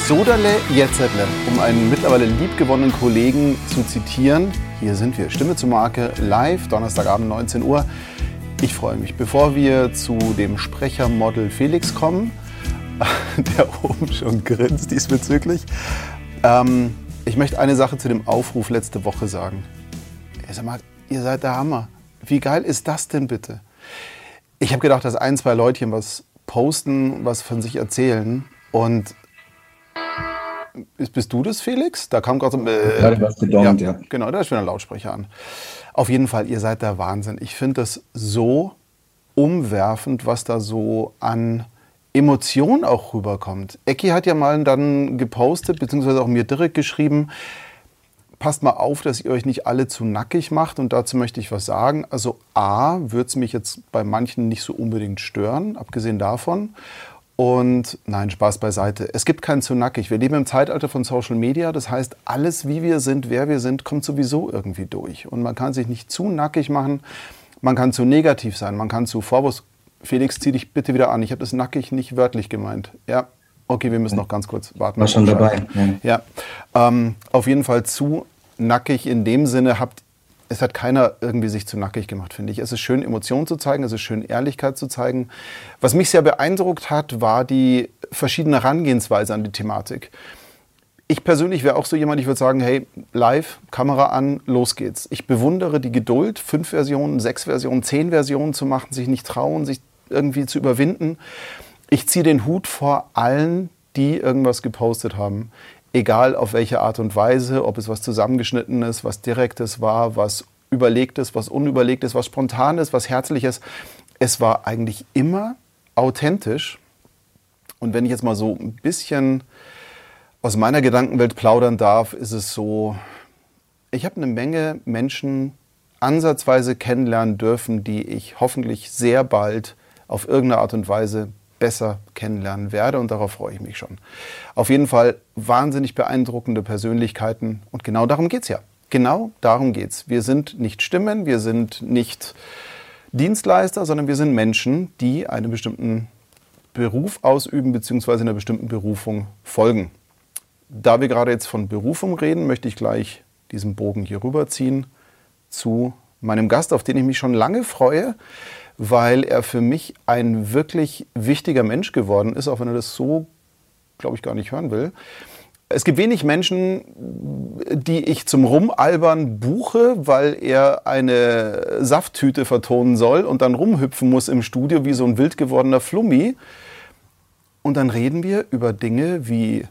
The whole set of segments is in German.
Soderle, Jetzetle, um einen mittlerweile liebgewonnenen Kollegen zu zitieren. Hier sind wir, Stimme zur Marke, live, Donnerstagabend 19 Uhr. Ich freue mich. Bevor wir zu dem Sprechermodel Felix kommen, der oben schon grinst diesbezüglich, ich möchte eine Sache zu dem Aufruf letzte Woche sagen. Sag mal, ihr seid der Hammer. Wie geil ist das denn bitte? Ich habe gedacht, dass ein, zwei Leutchen was posten, was von sich erzählen. Und bist du das, Felix? Da kam gerade so gerade was gedonkt, ja. Genau, da ist schon ein Lautsprecher an. Auf jeden Fall, ihr seid der Wahnsinn. Ich finde das so umwerfend, was da so an Emotion auch rüberkommt. Ecki hat ja mal dann gepostet, beziehungsweise auch mir direkt geschrieben, passt mal auf, dass ihr euch nicht alle zu nackig macht. Und dazu möchte ich was sagen. Also A, würde es mich jetzt bei manchen nicht so unbedingt stören, abgesehen davon. Und nein, Spaß beiseite. Es gibt kein zu nackig. Wir leben im Zeitalter von Social Media. Das heißt, alles, wie wir sind, wer wir sind, kommt sowieso irgendwie durch. Und man kann sich nicht zu nackig machen. Man kann zu negativ sein. Man kann zu Vorwurf. Felix, zieh dich bitte wieder an. Ich habe das nackig nicht wörtlich gemeint. Ja, okay, wir müssen noch ganz kurz warten. War schon dabei. Ja, auf jeden Fall zu nackig in dem Sinne es hat keiner irgendwie sich zu nackig gemacht, finde ich. Es ist schön, Emotionen zu zeigen, es ist schön, Ehrlichkeit zu zeigen. Was mich sehr beeindruckt hat, war die verschiedene Herangehensweise an die Thematik. Ich persönlich wäre auch so jemand, ich würde sagen, hey, live, Kamera an, los geht's. Ich bewundere die Geduld, 5 Versionen, 6 Versionen, 10 Versionen zu machen, sich nicht trauen, sich irgendwie zu überwinden. Ich ziehe den Hut vor allen, die irgendwas gepostet haben. Egal auf welche Art und Weise, ob es was Zusammengeschnittenes, was Direktes war, was Überlegtes, was Unüberlegtes, was Spontanes, was Herzliches. Es war eigentlich immer authentisch. Und wenn ich jetzt mal so ein bisschen aus meiner Gedankenwelt plaudern darf, ist es so, ich habe eine Menge Menschen ansatzweise kennenlernen dürfen, die ich hoffentlich sehr bald auf irgendeine Art und Weise besser kennenlernen werde, und darauf freue ich mich schon. Auf jeden Fall wahnsinnig beeindruckende Persönlichkeiten, und genau darum geht es ja. Genau darum geht es. Wir sind nicht Stimmen, wir sind nicht Dienstleister, sondern wir sind Menschen, die einen bestimmten Beruf ausüben bzw. einer bestimmten Berufung folgen. Da wir gerade jetzt von Berufung reden, möchte ich gleich diesen Bogen hier rüberziehen zu meinem Gast, auf den ich mich schon lange freue, weil er für mich ein wirklich wichtiger Mensch geworden ist, auch wenn er das so, glaube ich, gar nicht hören will. Es gibt wenig Menschen, die ich zum Rumalbern buche, weil er eine Safttüte vertonen soll und dann rumhüpfen muss im Studio wie so ein wild gewordener Flummi. Und dann reden wir über Dinge wie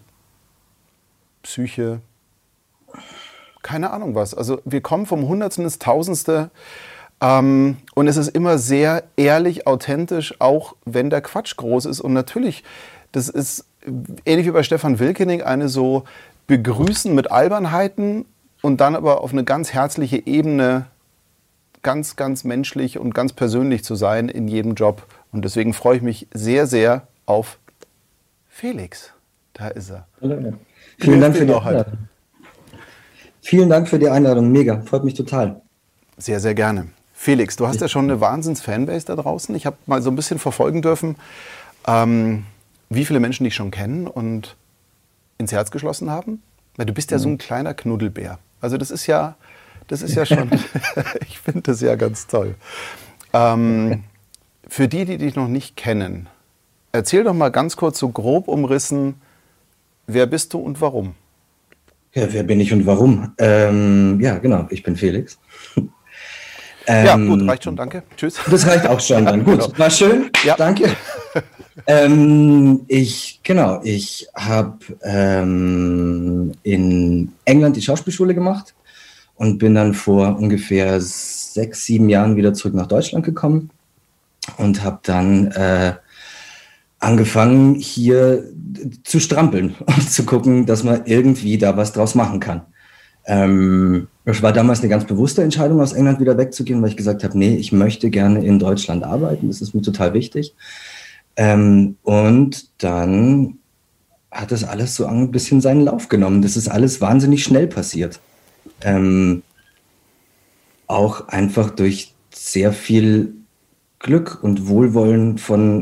Psyche, keine Ahnung was. Also wir kommen vom Hundertsten ins Tausendste. Und es ist immer sehr ehrlich, authentisch, auch wenn der Quatsch groß ist. Und natürlich, das ist ähnlich wie bei Stefan Wilkening, eine so Begrüßen mit Albernheiten und dann aber auf eine ganz herzliche Ebene, ganz, ganz menschlich und ganz persönlich zu sein in jedem Job. Und deswegen freue ich mich sehr, sehr auf Felix. Da ist er. Vielen Dank für die Einladung. Vielen Dank für die Einladung. Mega, freut mich total. Sehr, sehr gerne. Felix, du hast ja schon eine Wahnsinns-Fanbase da draußen. Ich habe mal so ein bisschen verfolgen dürfen, wie viele Menschen dich schon kennen und ins Herz geschlossen haben. Weil du bist ja so ein kleiner Knuddelbär. Also das ist ja schon, ich finde das ja ganz toll. Für die dich noch nicht kennen, erzähl doch mal ganz kurz so grob umrissen, wer bist du und warum? Ja, wer bin ich und warum? Ja, genau, ich bin Felix. Ja, gut, reicht schon, danke. Tschüss. Das reicht auch schon dann. Gut, genau. War schön, ja. Danke. Ich habe in England die Schauspielschule gemacht und bin dann vor ungefähr 6, 7 Jahren wieder zurück nach Deutschland gekommen und habe dann angefangen, hier zu strampeln und zu gucken, dass man irgendwie da was draus machen kann. Es war damals eine ganz bewusste Entscheidung, aus England wieder wegzugehen, weil ich gesagt habe, nee, ich möchte gerne in Deutschland arbeiten, das ist mir total wichtig. Und dann hat das alles so ein bisschen seinen Lauf genommen. Das ist alles wahnsinnig schnell passiert. Auch einfach durch sehr viel Glück und Wohlwollen von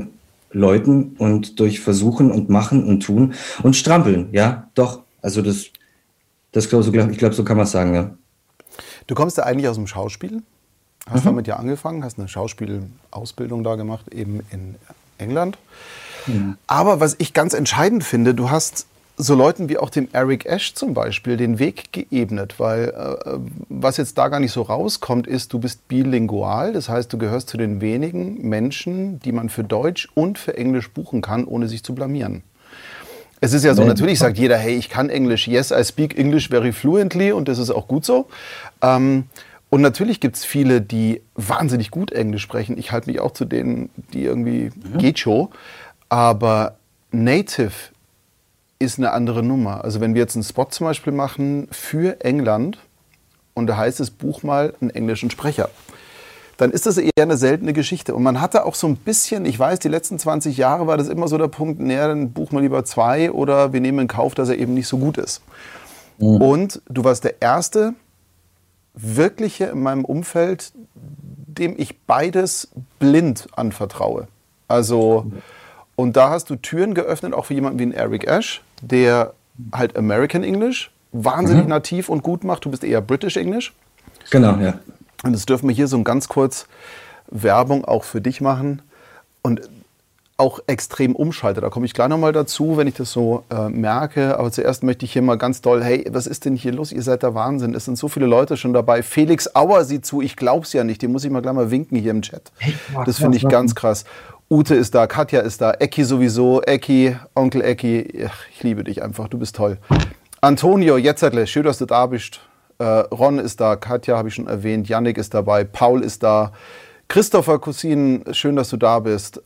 Leuten und durch Versuchen und Machen und Tun und Strampeln, ja, doch. Also ich glaube, so kann man es sagen, ja. Du kommst ja eigentlich aus dem Schauspiel, hast damit ja angefangen, hast eine Schauspielausbildung da gemacht, eben in England. Mhm. Aber was ich ganz entscheidend finde, du hast so Leuten wie auch dem Eric Ash zum Beispiel den Weg geebnet, weil was jetzt da gar nicht so rauskommt, ist, du bist bilingual, das heißt, du gehörst zu den wenigen Menschen, die man für Deutsch und für Englisch buchen kann, ohne sich zu blamieren. Es ist ja so, natürlich sagt jeder, hey, ich kann Englisch, yes, I speak English very fluently und das ist auch gut so. Und natürlich gibt es viele, die wahnsinnig gut Englisch sprechen. Ich halte mich auch zu denen, die irgendwie geht schon. Aber Native ist eine andere Nummer. Also wenn wir jetzt einen Spot zum Beispiel machen für England und da heißt es, buch mal einen englischen Sprecher, dann ist das eher eine seltene Geschichte. Und man hatte auch so ein bisschen, ich weiß, die letzten 20 Jahre war das immer so der Punkt, naja, dann buch mal lieber 2 oder wir nehmen in Kauf, dass er eben nicht so gut ist. Mhm. Und du warst der erste wirkliche in meinem Umfeld, dem ich beides blind anvertraue. Also, und da hast du Türen geöffnet, auch für jemanden wie einen Eric Ash, der halt American English wahnsinnig nativ und gut macht. Du bist eher British English. Genau, ja. Und das dürfen wir hier so ganz kurz Werbung auch für dich machen und auch extrem umschalte. Da komme ich gleich nochmal dazu, wenn ich das so merke. Aber zuerst möchte ich hier mal ganz doll, hey, was ist denn hier los? Ihr seid der Wahnsinn. Es sind so viele Leute schon dabei. Felix Auer sieht zu, ich glaub's ja nicht. Den muss ich mal gleich mal winken hier im Chat. Das finde ich ganz krass. Ute ist da, Katja ist da, Ecki sowieso, Ecki, Onkel Ecki. Ich liebe dich einfach, du bist toll. Antonio, Jetzerle, schön, dass du da bist. Ron ist da, Katja habe ich schon erwähnt, Yannick ist dabei, Paul ist da, Christopher Cousin, schön, dass du da bist.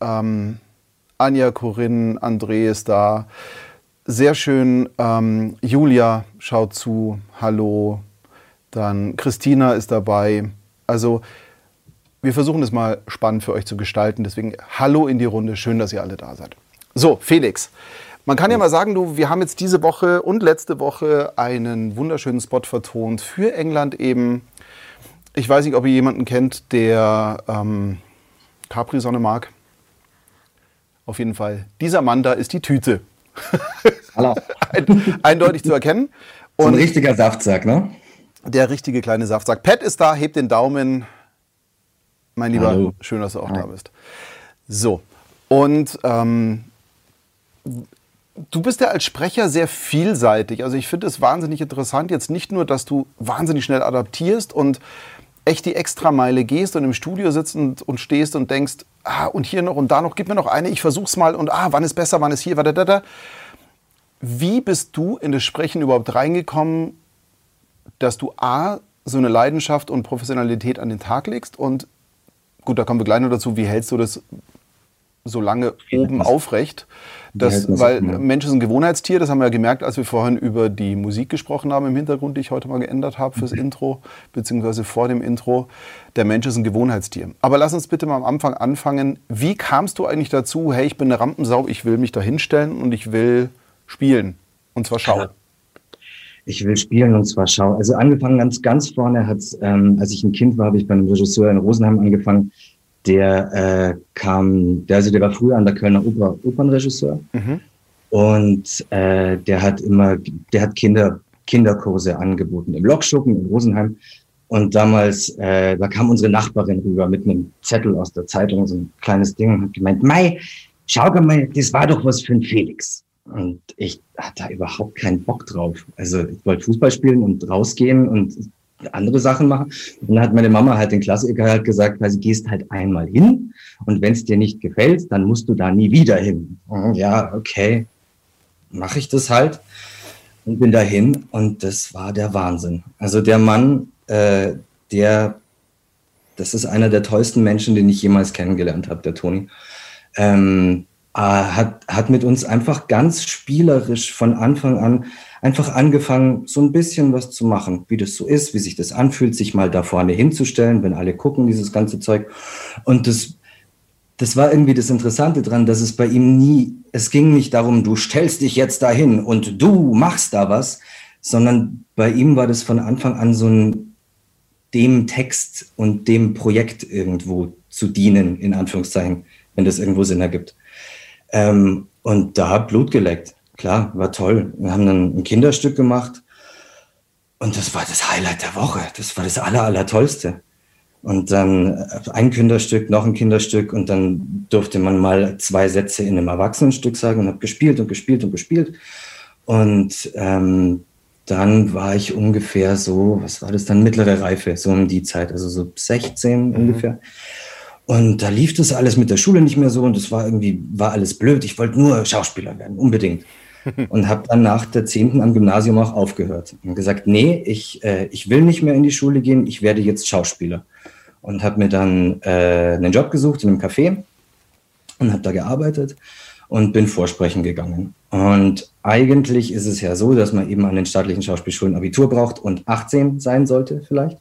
Anja, Corinne, André ist da. Sehr schön. Julia schaut zu. Hallo. Dann Christina ist dabei. Also wir versuchen es mal spannend für euch zu gestalten. Deswegen hallo in die Runde. Schön, dass ihr alle da seid. So, Felix. Man kann ja mal sagen, wir haben jetzt diese Woche und letzte Woche einen wunderschönen Spot vertont für England eben. Ich weiß nicht, ob ihr jemanden kennt, der Capri-Sonne mag. Auf jeden Fall, dieser Mann da ist die Tüte. Hallo. Eindeutig zu erkennen. Und ein richtiger Saftsack, ne? Der richtige kleine Saftsack. Pat ist da, hebt den Daumen. Mein Lieber, hallo. Schön, dass du auch da bist. So, und du bist ja als Sprecher sehr vielseitig. Also ich finde es wahnsinnig interessant, jetzt nicht nur, dass du wahnsinnig schnell adaptierst und echt die Extrameile gehst und im Studio sitzt und stehst und denkst, und hier noch und da noch, gib mir noch eine, ich versuch's mal und wann ist besser, wann ist hier, da. Wie bist du in das Sprechen überhaupt reingekommen, dass du so eine Leidenschaft und Professionalität an den Tag legst und gut, da kommen wir gleich noch dazu, wie hältst du das so lange oben aufrecht? Weil Mensch ist ein Gewohnheitstier, das haben wir ja gemerkt, als wir vorhin über die Musik gesprochen haben im Hintergrund, die ich heute mal geändert habe fürs Intro, beziehungsweise vor dem Intro. Der Mensch ist ein Gewohnheitstier. Aber lass uns bitte mal am Anfang anfangen. Wie kamst du eigentlich dazu, hey, ich bin eine Rampensau, ich will mich da hinstellen und ich will spielen, und zwar Schau? Ich will spielen und zwar Schau. Also angefangen ganz vorne hat's, als ich ein Kind war, habe ich bei einem Regisseur in Rosenheim angefangen. Der war früher an der Kölner Oper Opernregisseur. Und der hat Kinderkurse angeboten im Lokschuppen in Rosenheim. Und damals, da kam unsere Nachbarin rüber mit einem Zettel aus der Zeitung, so ein kleines Ding, und hat gemeint, Mei, schau mal, das war doch was für ein Felix. Und ich hatte da überhaupt keinen Bock drauf. Also ich wollte Fußball spielen und rausgehen und andere Sachen machen. Und dann hat meine Mama halt den Klassiker halt gesagt, weil sie gehst halt einmal hin und wenn es dir nicht gefällt, dann musst du da nie wieder hin. Ja, okay, mache ich das halt und bin dahin und das war der Wahnsinn. Also der Mann, das ist einer der tollsten Menschen, den ich jemals kennengelernt habe, der Toni. Hat mit uns einfach ganz spielerisch von Anfang an einfach angefangen, so ein bisschen was zu machen, wie das so ist, wie sich das anfühlt, sich mal da vorne hinzustellen, wenn alle gucken, dieses ganze Zeug. Und das war irgendwie das Interessante dran, dass es bei ihm es ging nicht darum, du stellst dich jetzt dahin und du machst da was, sondern bei ihm war das von Anfang an so dem Text und dem Projekt irgendwo zu dienen, in Anführungszeichen, wenn das irgendwo Sinn ergibt. Und da hat Blut geleckt. Klar, war toll. Wir haben dann ein Kinderstück gemacht und das war das Highlight der Woche. Das war das Allertollste. Und dann ein Kinderstück, noch ein Kinderstück und dann durfte man mal 2 Sätze in einem Erwachsenenstück sagen und habe gespielt und gespielt und gespielt. Und dann war ich ungefähr so, was war das dann, mittlere Reife, so um die Zeit, also so 16 ungefähr. Und da lief das alles mit der Schule nicht mehr so und es war alles blöd. Ich wollte nur Schauspieler werden, unbedingt. Und habe dann nach der 10. am Gymnasium auch aufgehört und gesagt, nee, ich will nicht mehr in die Schule gehen, ich werde jetzt Schauspieler. Und habe mir dann einen Job gesucht in einem Café und habe da gearbeitet und bin vorsprechen gegangen. Und eigentlich ist es ja so, dass man eben an den staatlichen Schauspielschulen Abitur braucht und 18 sein sollte vielleicht.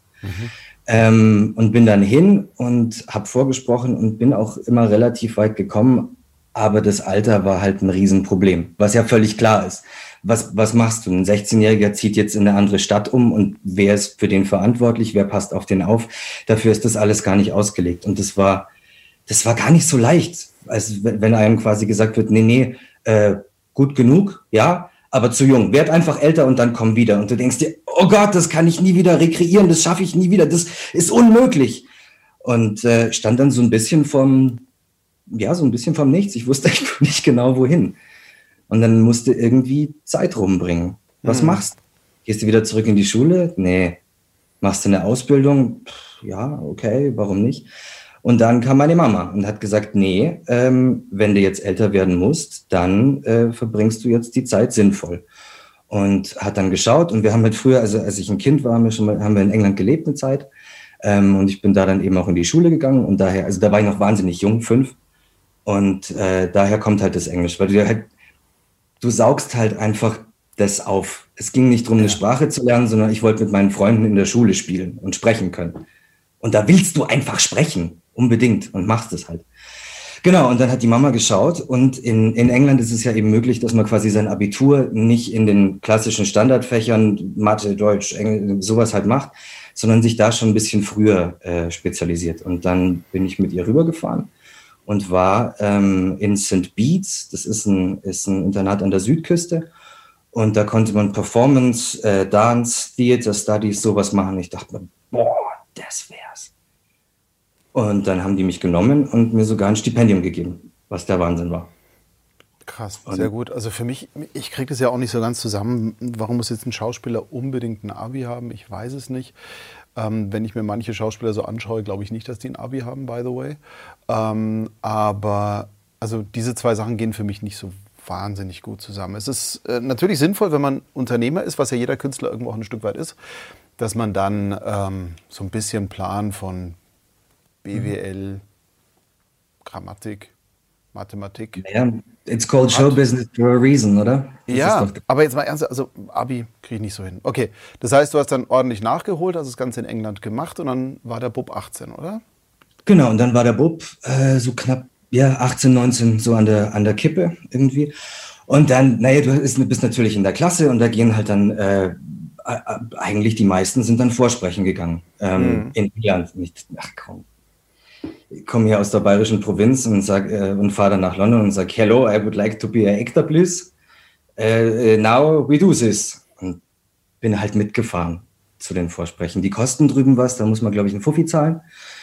Und bin dann hin und habe vorgesprochen und bin auch immer relativ weit gekommen. Aber das Alter war halt ein Riesenproblem, was ja völlig klar ist. Was machst du? Ein 16-Jähriger zieht jetzt in eine andere Stadt um und wer ist für den verantwortlich? Wer passt auf den auf? Dafür ist das alles gar nicht ausgelegt. Und das war gar nicht so leicht. Also wenn einem quasi gesagt wird, nee, gut genug, ja, aber zu jung. Werd einfach älter und dann komm wieder. Und du denkst dir, oh Gott, das kann ich nie wieder rekreieren, das schaffe ich nie wieder, das ist unmöglich. Und stand dann so ein bisschen vom Nichts. Ich wusste echt nicht genau, wohin. Und dann musste irgendwie Zeit rumbringen. Was machst du? Gehst du wieder zurück in die Schule? Nee. Machst du eine Ausbildung? Ja, okay, warum nicht? Und dann kam meine Mama und hat gesagt, nee, wenn du jetzt älter werden musst, dann verbringst du jetzt die Zeit sinnvoll. Und hat dann geschaut und wir haben halt früher, also als ich ein Kind war, haben wir in England gelebt eine Zeit. Und ich bin da dann eben auch in die Schule gegangen und daher, also da war ich noch wahnsinnig jung, 5. Und daher kommt halt das Englisch, weil du saugst halt einfach das auf. Es ging nicht darum, eine Sprache zu lernen, sondern ich wollte mit meinen Freunden in der Schule spielen und sprechen können. Und da willst du einfach sprechen, unbedingt, und machst es halt. Genau, und dann hat die Mama geschaut und in England ist es ja eben möglich, dass man quasi sein Abitur nicht in den klassischen Standardfächern, Mathe, Deutsch, Englisch, sowas halt macht, sondern sich da schon ein bisschen früher spezialisiert. Und dann bin ich mit ihr rübergefahren und war in St. Bede's, das ist ein Internat an der Südküste. Und da konnte man Performance, Dance, Theater Studies, sowas machen. Ich dachte mir, boah, das wär's. Und dann haben die mich genommen und mir sogar ein Stipendium gegeben, was der Wahnsinn war. Krass, sehr gut. Also für mich, ich kriege das ja auch nicht so ganz zusammen. Warum muss jetzt ein Schauspieler unbedingt ein Abi haben? Ich weiß es nicht. Wenn ich mir manche Schauspieler so anschaue, glaube ich nicht, dass die ein Abi haben, by the way. Aber also diese 2 Sachen gehen für mich nicht so wahnsinnig gut zusammen. Es ist natürlich sinnvoll, wenn man Unternehmer ist, was ja jeder Künstler irgendwo auch ein Stück weit ist, dass man dann so ein bisschen Plan von BWL, Grammatik, Mathematik. Ja, it's called show business for a reason, oder? Ja, aber jetzt mal ernst, also Abi kriege ich nicht so hin. Okay, das heißt, du hast dann ordentlich nachgeholt, hast das Ganze in England gemacht und dann war der Bub 18, oder? Genau, und dann war der Bub so knapp 18, 19 so an der Kippe irgendwie. Und dann, du bist natürlich in der Klasse und da gehen halt dann, eigentlich die meisten sind dann vorsprechen gegangen. In England. Ach komm. Ich komme hier aus der bayerischen Provinz und fahre dann nach London und sage, hello, I would like to be an actor, please. Now we do this. Und bin halt mitgefahren zu den Vorsprechen. Die kosten drüben was, da muss man, glaube ich, einen Fuffi zahlen,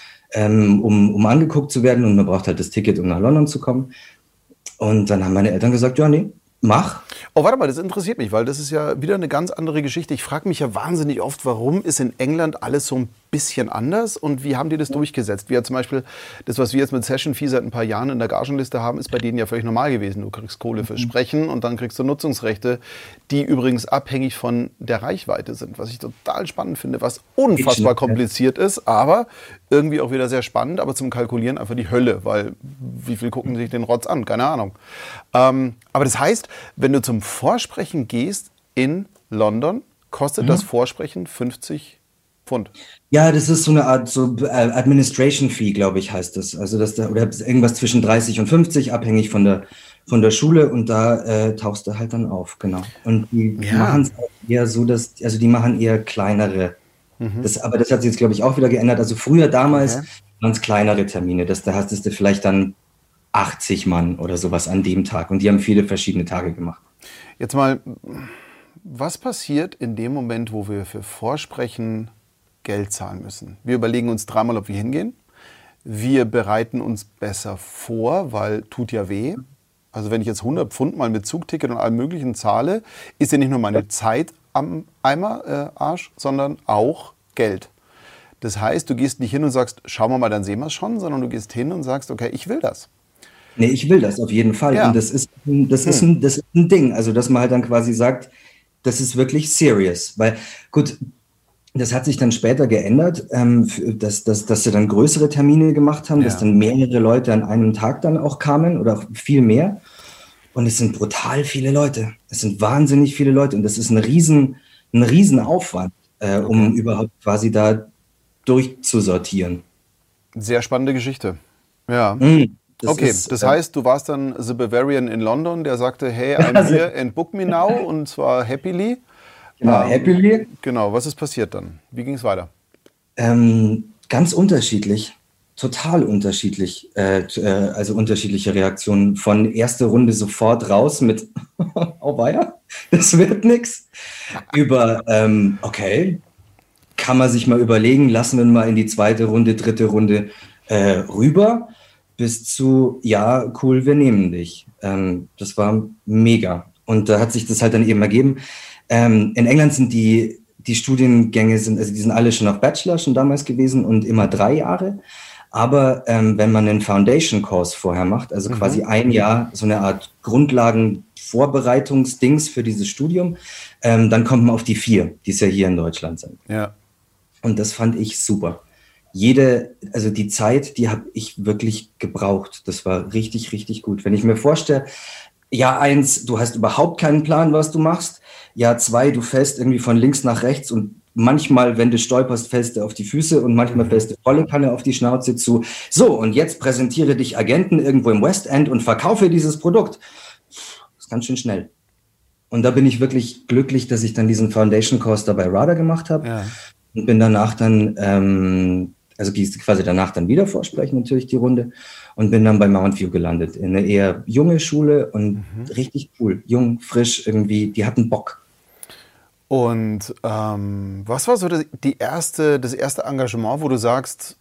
um angeguckt zu werden. Und man braucht halt das Ticket, um nach London zu kommen. Und dann haben meine Eltern gesagt, ja, nee, mach. Oh, warte mal, das interessiert mich, weil das ist ja wieder eine ganz andere Geschichte. Ich frage mich ja wahnsinnig oft, warum ist in England alles so ein bisschen anders und wie haben die das durchgesetzt? Wie ja zum Beispiel das, was wir jetzt mit Session Fee seit ein paar Jahren in der Gagenliste haben, ist bei denen ja völlig normal gewesen. Du kriegst Kohle fürs Sprechen und dann kriegst du Nutzungsrechte, die übrigens abhängig von der Reichweite sind, was ich total spannend finde, was unfassbar kompliziert ist, aber irgendwie auch wieder sehr spannend, aber zum Kalkulieren einfach die Hölle, weil wie viel gucken sich den Rotz an? Keine Ahnung. Aber das heißt, wenn du zum Vorsprechen gehst in London, kostet das Vorsprechen 50 Pfund. Ja, das ist so eine Art Administration Fee, glaube ich, heißt das. Also oder irgendwas zwischen 30 und 50, abhängig von der Schule und da tauchst du halt dann auf, genau. Und die machen es eher so, die machen eher kleinere. Aber das hat sich jetzt, glaube ich, auch wieder geändert. Also früher damals waren es kleinere Termine. Da hast du vielleicht dann 80 Mann oder sowas an dem Tag. Und die haben viele verschiedene Tage gemacht. Jetzt mal, was passiert in dem Moment, wo wir für Vorsprechen Geld zahlen müssen? Wir überlegen uns dreimal, ob wir hingehen. Wir bereiten uns besser vor, weil tut ja weh. Also wenn ich jetzt 100 Pfund mal mit Zugticket und allem Möglichen zahle, ist ja nicht nur meine Zeit am Arsch, sondern auch Geld. Das heißt, du gehst nicht hin und sagst, schauen wir mal, dann sehen wir es schon, sondern du gehst hin und sagst, okay, ich will das. Nee, ich will das auf jeden Fall. Ja. Und das ist ein Ding. Also, dass man halt dann quasi sagt, das ist wirklich serious. Weil, gut, das hat sich dann später geändert, dass sie dann größere Termine gemacht haben, dass dann mehrere Leute an einem Tag dann auch kamen oder auch viel mehr. Und es sind brutal viele Leute. Es sind wahnsinnig viele Leute. Und das ist ein riesen Aufwand, um überhaupt quasi da durchzusortieren. Sehr spannende Geschichte. Ja. Das heißt, du warst dann The Bavarian in London, der sagte, hey, I'm here and book me now, und zwar happily. Genau, happily. Genau, was ist passiert dann? Wie ging es weiter? Ganz unterschiedlich, total unterschiedlich, also unterschiedliche Reaktionen. Von erster Runde sofort raus mit, oh weia, das wird nix, über, okay, kann man sich mal überlegen, lassen wir mal in die zweite Runde, dritte Runde rüber, bis zu, ja, cool, wir nehmen dich. Das war mega. Und da hat sich das halt dann eben ergeben. In England sind die Studiengänge, die sind alle schon auf Bachelor schon damals gewesen und immer 3 Jahre. Aber wenn man einen Foundation-Course vorher macht, also quasi ein Jahr so eine Art Grundlagen-Vorbereitungsdings für dieses Studium, dann kommt man auf die 4, die es ja hier in Deutschland sind. Ja. Und das fand ich super. Also die Zeit, die habe ich wirklich gebraucht. Das war richtig, richtig gut. Wenn ich mir vorstelle, Jahr 1, du hast überhaupt keinen Plan, was du machst. Jahr 2, du fällst irgendwie von links nach rechts und manchmal, wenn du stolperst, fällst du auf die Füße und manchmal fällst du volle Kanne auf die Schnauze zu. So, und jetzt präsentiere dich Agenten irgendwo im West End und verkaufe dieses Produkt. Das ist ganz schön schnell. Und da bin ich wirklich glücklich, dass ich dann diesen Foundation-Course da bei RADA gemacht habe. Ja. Und bin danach dann, quasi danach dann wieder vorsprechen, natürlich die Runde. Und bin dann bei Mountview gelandet, in eine eher junge Schule und richtig cool, jung, frisch irgendwie, die hatten Bock. Und was war so das erste Engagement, wo du sagst,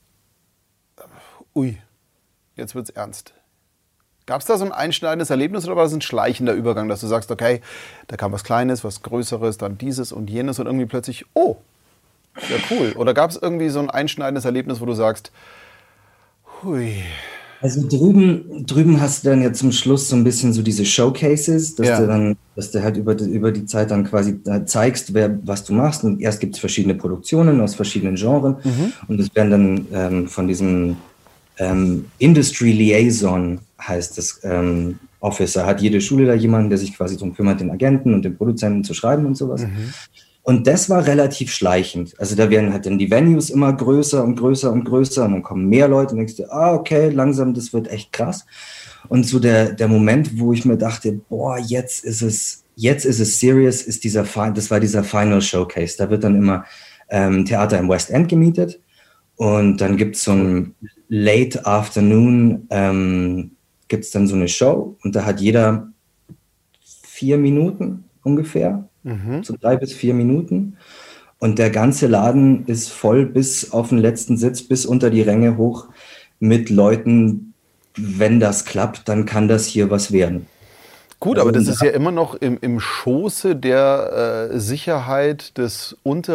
ui, jetzt wird's ernst? Gab es da so ein einschneidendes Erlebnis oder war das ein schleichender Übergang, dass du sagst, okay, da kam was Kleines, was Größeres, dann dieses und jenes und irgendwie plötzlich, oh, ja cool. Oder gab es irgendwie so ein einschneidendes Erlebnis, wo du sagst, hui. Also drüben hast du dann ja zum Schluss so ein bisschen so diese Showcases, dass du halt über die Zeit dann quasi zeigst, was du machst. Und erst gibt es verschiedene Produktionen aus verschiedenen Genres. Und es werden dann von diesem Industry Liaison, heißt das, Officer, hat jede Schule da jemanden, der sich quasi darum kümmert, den Agenten und den Produzenten zu schreiben und sowas. Und das war relativ schleichend. Also da werden halt dann die Venues immer größer und größer und größer und dann kommen mehr Leute und denkst du, okay, langsam, das wird echt krass. Und so der Moment, wo ich mir dachte, boah, jetzt ist es serious, das war dieser Final Showcase. Da wird dann immer Theater im West End gemietet und dann gibt es so ein Late Afternoon, gibt es dann so eine Show und da hat jeder 4 Minuten ungefähr. So 3 bis 4 Minuten. Und der ganze Laden ist voll bis auf den letzten Sitz, bis unter die Ränge hoch mit Leuten. Wenn das klappt, dann kann das hier was werden. Gut, also, aber das ist ja immer noch im Schoße der Sicherheit des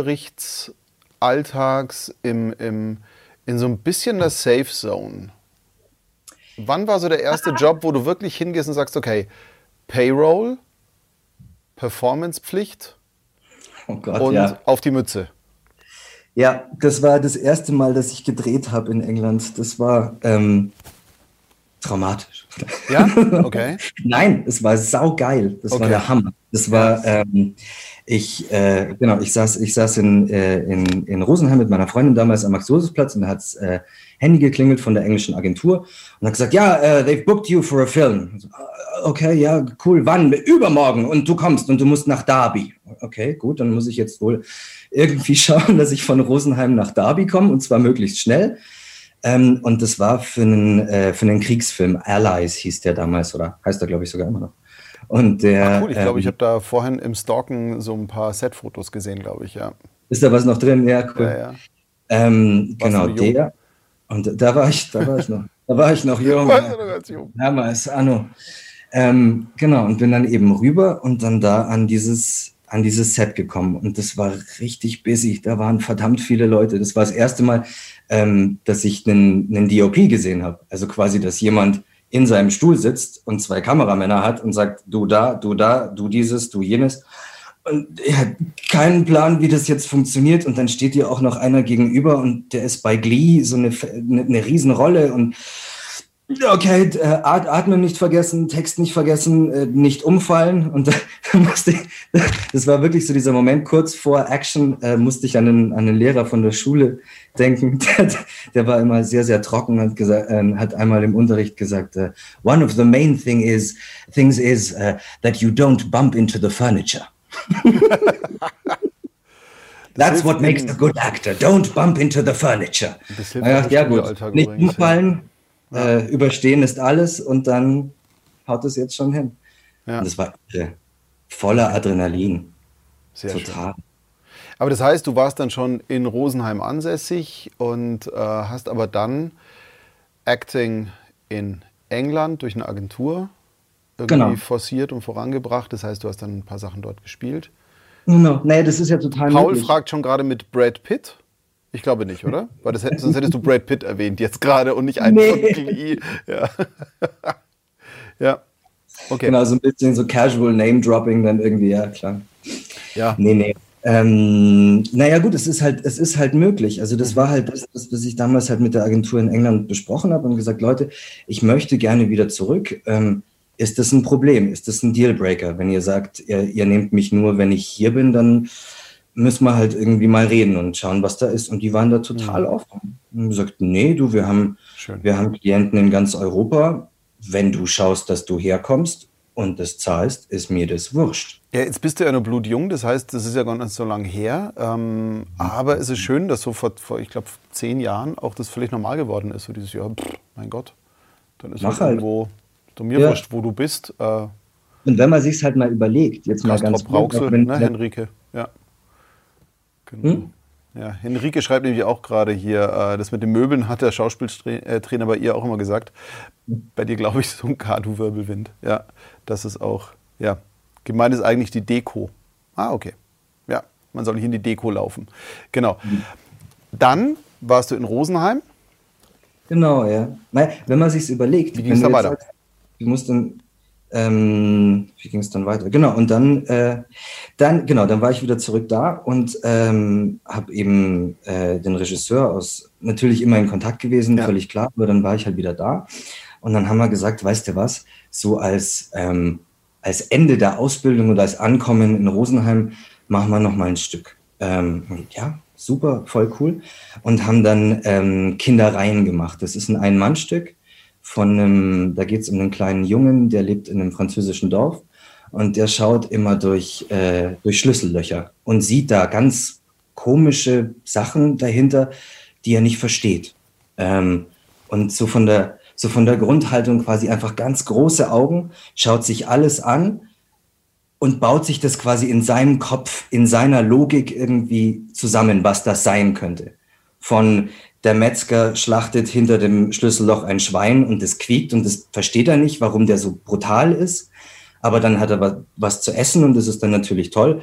Unterrichtsalltags, in so ein bisschen der Safe Zone. Wann war so der erste Job, wo du wirklich hingehst und sagst, okay, Payroll, Performancepflicht und auf die Mütze? Ja, das war das erste Mal, dass ich gedreht habe in England. Das war traumatisch. Ja? Okay. Nein, es war saugeil. Das war der Hammer. Das war, ich saß in Rosenheim mit meiner Freundin damals am Max-Josef-Platz und da hat das Handy geklingelt von der englischen Agentur und hat gesagt, they've booked you for a film. Okay, ja, cool, wann? Übermorgen und du kommst und du musst nach Derby. Okay, gut, dann muss ich jetzt wohl irgendwie schauen, dass ich von Rosenheim nach Derby komme und zwar möglichst schnell. Und das war für einen Kriegsfilm. Allies hieß der damals, oder heißt der, glaube ich, sogar immer noch. Und der, cool, ich glaube, ich habe da vorhin im Stalken so ein paar Set-Fotos gesehen, glaube ich, ja. Ist da was noch drin? Ja, cool. Ja, ja. Genau, der. Und da war ich noch. Da war ich noch jung. Damals, Anno. Genau, und bin dann eben rüber und dann da an dieses Set gekommen. Und das war richtig busy. Da waren verdammt viele Leute. Das war das erste Mal, dass ich einen DOP gesehen habe. Also quasi, dass jemand in seinem Stuhl sitzt und 2 Kameramänner hat und sagt, du da, du dieses, du jenes. Und er hat keinen Plan, wie das jetzt funktioniert. Und dann steht dir auch noch einer gegenüber und der ist bei Glee so eine Riesenrolle und okay, atmen nicht vergessen, Text nicht vergessen, nicht umfallen. Und das war wirklich so dieser Moment, kurz vor Action musste ich an einen Lehrer von der Schule denken. Der war immer sehr, sehr trocken und hat einmal im Unterricht gesagt, one of the main things is that you don't bump into the furniture. That's what makes a good actor. Don't bump into the furniture. Ja gut, nicht umfallen. Überstehen ist alles und dann haut es jetzt schon hin. Ja. Und das war voller Adrenalin. Sehr total. Schön. Aber das heißt, du warst dann schon in Rosenheim ansässig und hast aber dann Acting in England durch eine Agentur irgendwie forciert und vorangebracht. Das heißt, du hast dann ein paar Sachen dort gespielt. Genau. Naja, das ist ja total Paul möglich. Fragt schon gerade mit Brad Pitt. Ich glaube nicht, oder? Weil sonst hättest du Brad Pitt erwähnt jetzt gerade und nicht einen von Glee. Ja. Ja, okay. Genau, so ein bisschen so casual Name-Dropping dann irgendwie, ja, klar. Ja. Nee. Naja gut, es ist halt möglich. Also das war halt das, was ich damals halt mit der Agentur in England besprochen habe und gesagt, Leute, ich möchte gerne wieder zurück. Ist das ein Problem? Ist das ein Dealbreaker? Wenn ihr sagt, ihr nehmt mich nur, wenn ich hier bin, dann müssen wir halt irgendwie mal reden und schauen, was da ist. Und die waren da total offen. Und gesagt, nee, du, wir haben Klienten in ganz Europa. Wenn du schaust, dass du herkommst und das zahlst, ist mir das wurscht. Ja, jetzt bist du ja noch blutjung, das heißt, das ist ja gar nicht so lange her. Aber es ist schön, dass so vor ich glaube, 10 Jahren auch das völlig normal geworden ist. So dieses Jahr, mein Gott, dann ist es irgendwo, mir wurscht, wo du bist. Und wenn man sich halt mal überlegt, jetzt mal ganz kurz, Henrike, ja. Genau. Ja, Henrike schreibt nämlich auch gerade hier, das mit den Möbeln hat der Schauspieltrainer bei ihr auch immer gesagt. Bei dir, glaube ich, so ein Kadu-Wirbelwind. Ja, das ist auch, ja, gemeint ist eigentlich die Deko. Ah, okay. Ja, man soll nicht in die Deko laufen. Genau. Dann warst du in Rosenheim. Genau, ja. Wenn man sich überlegt. Wie ging es da weiter? Du musst dann, wie ging es dann weiter? Genau, und dann war ich wieder zurück da und habe eben den Regisseur natürlich immer in Kontakt gewesen, völlig klar, aber dann war ich halt wieder da und dann haben wir gesagt, weißt du was, so als Ende der Ausbildung oder als Ankommen in Rosenheim machen wir noch mal ein Stück. Ja, super, voll cool. Und haben dann Kindereien gemacht. Das ist ein Ein-Mann-Stück. Da geht es um einen kleinen Jungen, der lebt in einem französischen Dorf und der schaut immer durch Schlüssellöcher und sieht da ganz komische Sachen dahinter, die er nicht versteht. Und so von der Grundhaltung quasi einfach ganz große Augen, schaut sich alles an und baut sich das quasi in seinem Kopf, in seiner Logik irgendwie zusammen, was das sein könnte. Von der Metzger schlachtet hinter dem Schlüsselloch ein Schwein und das quiekt und das versteht er nicht, warum der so brutal ist. Aber dann hat er was zu essen und das ist dann natürlich toll.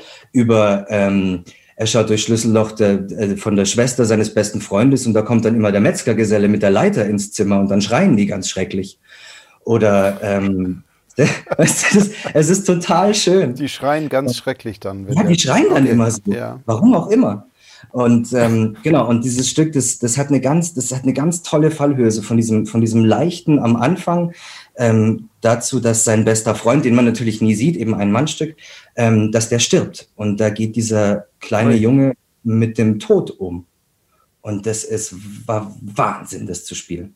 Er schaut durch Schlüsselloch von der Schwester seines besten Freundes und da kommt dann immer der Metzgergeselle mit der Leiter ins Zimmer und dann schreien die ganz schrecklich. Oder es ist total schön. Die schreien ganz schrecklich dann. Ja, die schreien dann immer so. Ja. Warum auch immer. Und genau, und dieses Stück, das hat eine ganz tolle Fallhöhe von diesem Leichten am Anfang dazu, dass sein bester Freund, den man natürlich nie sieht, eben ein Mannstück, dass der stirbt. Und da geht dieser kleine Junge mit dem Tod um. Und war Wahnsinn, das zu spielen.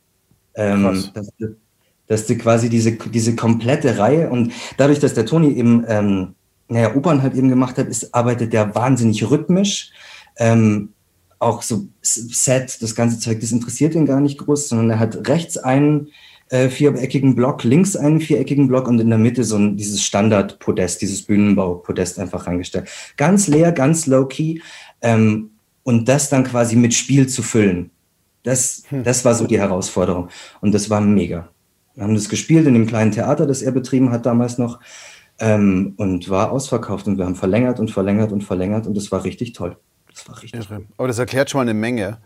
Dass du quasi diese komplette Reihe und dadurch, dass der Toni eben Opern halt eben gemacht hat, arbeitet der wahnsinnig rhythmisch. auch so Set, das ganze Zeug, das interessiert ihn gar nicht groß, sondern er hat rechts einen viereckigen Block, links einen viereckigen Block und in der Mitte so dieses Standardpodest, dieses Bühnenbaupodest einfach reingestellt. Ganz leer, ganz low-key und das dann quasi mit Spiel zu füllen. Das war so die Herausforderung und das war mega. Wir haben das gespielt in dem kleinen Theater, das er betrieben hat damals noch und war ausverkauft und wir haben verlängert und verlängert und verlängert und das war richtig toll. Das war richtig irre. Aber das erklärt schon mal eine Menge,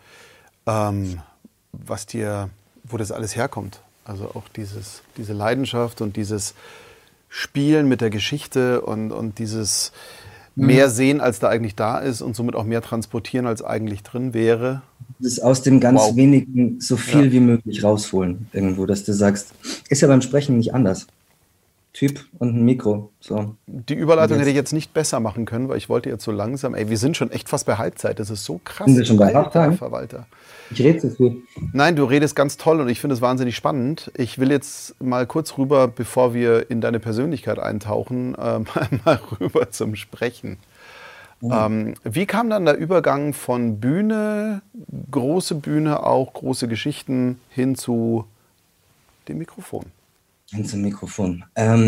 wo das alles herkommt. Also auch diese Leidenschaft und dieses Spielen mit der Geschichte und dieses mehr sehen, als da eigentlich da ist und somit auch mehr transportieren, als eigentlich drin wäre. Das aus dem ganz wenigen so viel wie möglich rausholen irgendwo, dass du sagst, ist ja beim Sprechen nicht anders. Typ und ein Mikro. So. Die Überleitung hätte ich jetzt nicht besser machen können, weil ich wollte jetzt so langsam, wir sind schon echt fast bei Halbzeit, das ist so krass. Sind wir schon bei Halbzeit? Verwalter. Ich rede zu viel. Nein, du redest ganz toll und ich finde es wahnsinnig spannend. Ich will jetzt mal kurz rüber, bevor wir in deine Persönlichkeit eintauchen, mal rüber zum Sprechen. Wie kam dann der Übergang von Bühne, große Bühne, auch große Geschichten hin zu dem Mikrofon? Hin zum Mikrofon.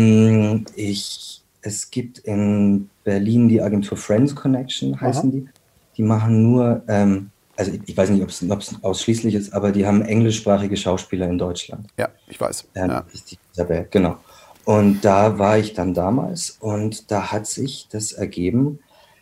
Es gibt in Berlin die Agentur Friends Connection, heißen die. Die machen nur, also ich weiß nicht, ob es ausschließlich ist, aber die haben englischsprachige Schauspieler in Deutschland. Ja, ich weiß. Das ist die Isabel, genau. Und da war ich dann damals und da hat sich das ergeben,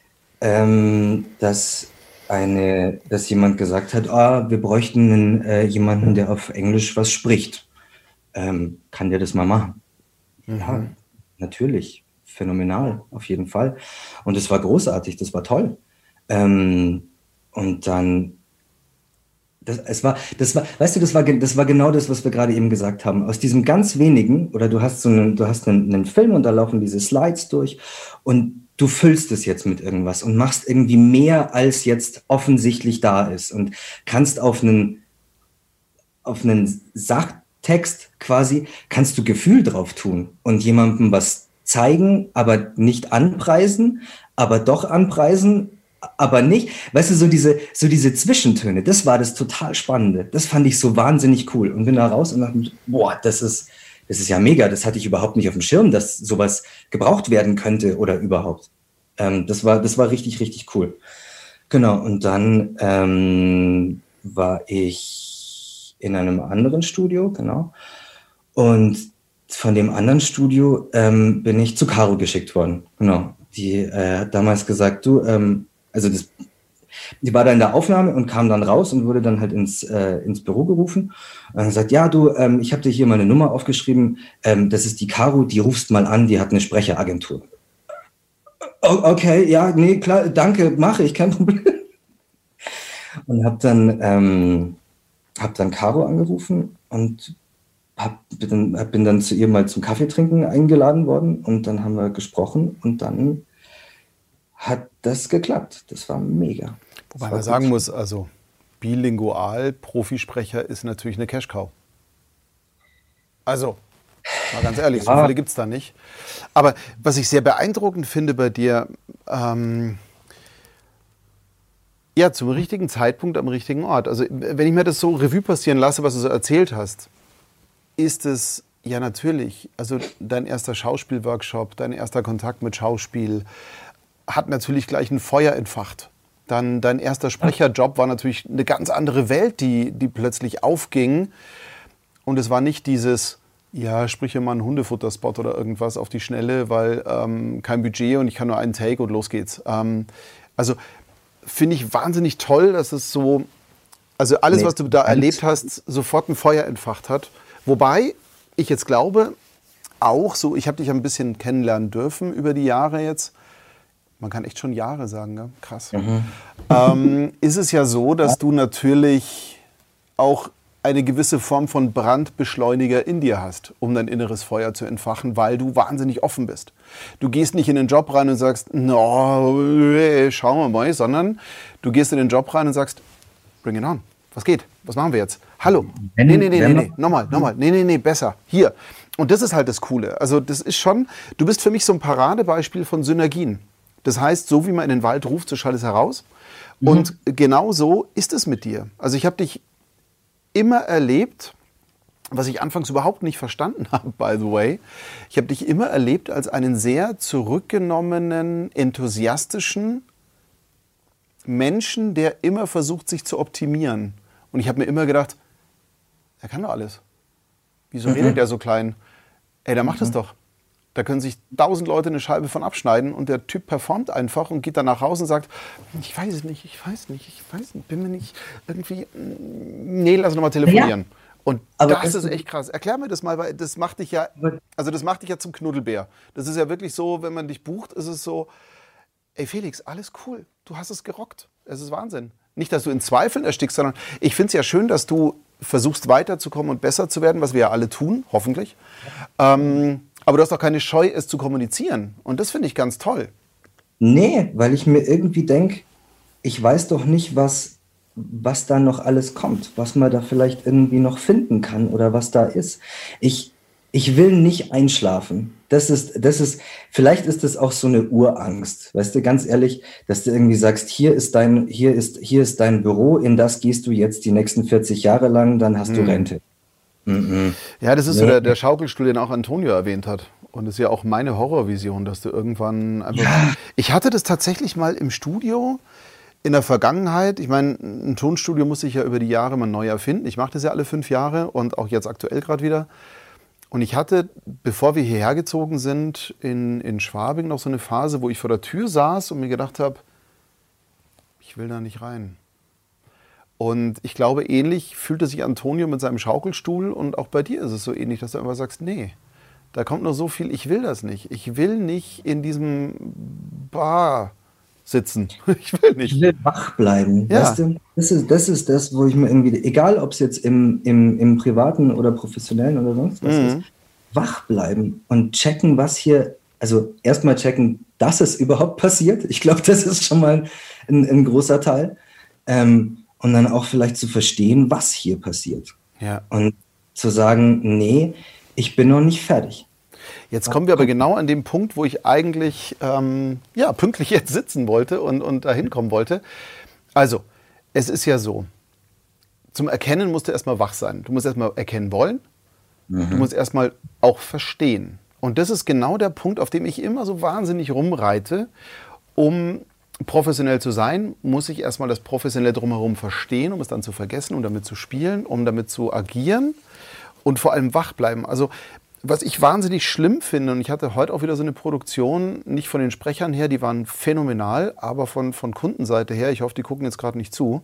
dass jemand gesagt hat, wir bräuchten jemanden, der auf Englisch was spricht. Kann der das mal machen? Ja, natürlich. Phänomenal, auf jeden Fall. Und es war großartig, das war toll. Und dann, das war genau das, was wir gerade eben gesagt haben. Aus diesem ganz wenigen, oder du hast einen Film und da laufen diese Slides durch und du füllst es jetzt mit irgendwas und machst irgendwie mehr, als jetzt offensichtlich da ist und kannst auf einen Sachtext quasi, kannst du Gefühl drauf tun und jemandem was zeigen, aber nicht anpreisen, aber doch anpreisen, aber nicht. Weißt du, so diese Zwischentöne, das war das total Spannende. Das fand ich so wahnsinnig cool und bin da raus und dachte, boah, das ist ja mega. Das hatte ich überhaupt nicht auf dem Schirm, dass sowas gebraucht werden könnte oder überhaupt. Das war richtig, richtig cool. Genau, und dann war ich in einem anderen Studio, genau. Und von dem anderen Studio bin ich zu Caro geschickt worden. Genau. Die hat damals gesagt, die war da in der Aufnahme und kam dann raus und wurde dann halt ins Büro gerufen. Und dann sagt, ja, ich habe dir hier meine Nummer aufgeschrieben. Das ist die Caro, die rufst mal an, die hat eine Sprecheragentur. Okay, ja, nee, klar, danke, mache ich, kein Problem. Und hab dann Caro angerufen und bin dann zu ihr mal zum Kaffee trinken eingeladen worden und dann haben wir gesprochen und dann hat das geklappt. Das war mega. Wobei man sagen muss, also bilingual, Profisprecher ist natürlich eine Cash-Cow. Also, mal ganz ehrlich, so viele gibt es da nicht. Aber was ich sehr beeindruckend finde bei dir, zum richtigen Zeitpunkt am richtigen Ort. Also wenn ich mir das so Revue passieren lasse, was du so erzählt hast, ist es ja natürlich, also dein erster Schauspielworkshop, dein erster Kontakt mit Schauspiel hat natürlich gleich ein Feuer entfacht. Dann dein erster Sprecherjob war natürlich eine ganz andere Welt, die plötzlich aufging. Und es war nicht dieses, sprich mal einen Hundefutterspot oder irgendwas auf die Schnelle, weil kein Budget und ich kann nur einen Take und los geht's. Also finde ich wahnsinnig toll, dass es so, also alles, was du da erlebt hast, sofort ein Feuer entfacht hat. Wobei ich jetzt glaube, auch so, ich habe dich ein bisschen kennenlernen dürfen über die Jahre jetzt. Man kann echt schon Jahre sagen, gell? Krass. Ist es ja so, dass du natürlich auch eine gewisse Form von Brandbeschleuniger in dir hast, um dein inneres Feuer zu entfachen, weil du wahnsinnig offen bist. Du gehst nicht in den Job rein und sagst, schauen wir mal, sondern du gehst in den Job rein und sagst, bring it on. Was geht? Was machen wir jetzt? Hallo. Nee. Nochmal. Nee, besser. Hier. Und das ist halt das Coole. Also das ist schon, du bist für mich so ein Paradebeispiel von Synergien. Das heißt, so wie man in den Wald ruft, so schallt es heraus. Und genau so ist es mit dir. Also ich habe dich immer erlebt, was ich anfangs überhaupt nicht verstanden habe, by the way. Ich habe dich immer erlebt als einen sehr zurückgenommenen, enthusiastischen Menschen, der immer versucht, sich zu optimieren. Und ich habe mir immer gedacht, er kann doch alles. Wieso redet der so klein? Ey, der macht es doch. Da können sich 1000 Leute eine Scheibe von abschneiden und der Typ performt einfach und geht dann nach Hause und sagt, ich weiß es nicht, bin mir nicht irgendwie, nee, lass uns nochmal telefonieren. Ja. Und aber das ist echt krass. Erklär mir das mal, weil das macht dich ja, zum Knuddelbär. Das ist ja wirklich so, wenn man dich bucht, ist es so, ey Felix, alles cool, du hast es gerockt. Es ist Wahnsinn. Nicht, dass du in Zweifeln erstickst, sondern ich finde es ja schön, dass du versuchst weiterzukommen und besser zu werden, was wir ja alle tun, hoffentlich. Aber du hast auch keine Scheu, es zu kommunizieren. Und das finde ich ganz toll. Nee, weil ich mir irgendwie denke, ich weiß doch nicht, was da noch alles kommt, was man da vielleicht irgendwie noch finden kann oder was da ist. Ich will nicht einschlafen. Vielleicht ist das auch so eine Urangst. Weißt du, ganz ehrlich, dass du irgendwie sagst, hier ist dein Büro, in das gehst du jetzt die nächsten 40 Jahre lang, dann hast du Rente. Ja, das ist so der Schaukelstuhl, den auch Antonio erwähnt hat. Und das ist ja auch meine Horrorvision, dass du irgendwann einfach... Ja. Ich hatte das tatsächlich mal im Studio in der Vergangenheit. Ich meine, ein Tonstudio muss sich ja über die Jahre mal neu erfinden. Ich mache das ja alle 5 Jahre und auch jetzt aktuell gerade wieder. Und ich hatte, bevor wir hierher gezogen sind, in Schwabing noch so eine Phase, wo ich vor der Tür saß und mir gedacht habe, ich will da nicht rein. Und ich glaube, ähnlich fühlte sich Antonio mit seinem Schaukelstuhl und auch bei dir ist es so ähnlich, dass du einfach sagst, nee, da kommt noch so viel, ich will das nicht. Ich will nicht in diesem Bar sitzen. Ich will nicht. Ich will wach bleiben. Ja. Weißt du? Das ist das, wo ich mir irgendwie, egal ob es jetzt im Privaten oder professionellen oder sonst was ist, wach bleiben und checken, was hier, also erstmal checken, dass es überhaupt passiert. Ich glaube, das ist schon mal ein großer Teil. Und dann auch vielleicht zu verstehen, was hier passiert. Ja. Und zu sagen, nee, ich bin noch nicht fertig. Jetzt kommen wir aber genau an dem Punkt, wo ich eigentlich pünktlich jetzt sitzen wollte und dahin kommen wollte. Also, es ist ja so, zum Erkennen musst du erstmal wach sein. Du musst erstmal erkennen wollen, du musst erstmal auch verstehen. Und das ist genau der Punkt, auf dem ich immer so wahnsinnig rumreite. Um professionell zu sein, muss ich erstmal das Professionelle drumherum verstehen, um es dann zu vergessen, um damit zu spielen, um damit zu agieren und vor allem wach bleiben. Also was ich wahnsinnig schlimm finde, und ich hatte heute auch wieder so eine Produktion, nicht von den Sprechern her, die waren phänomenal, aber von Kundenseite her, ich hoffe, die gucken jetzt gerade nicht zu,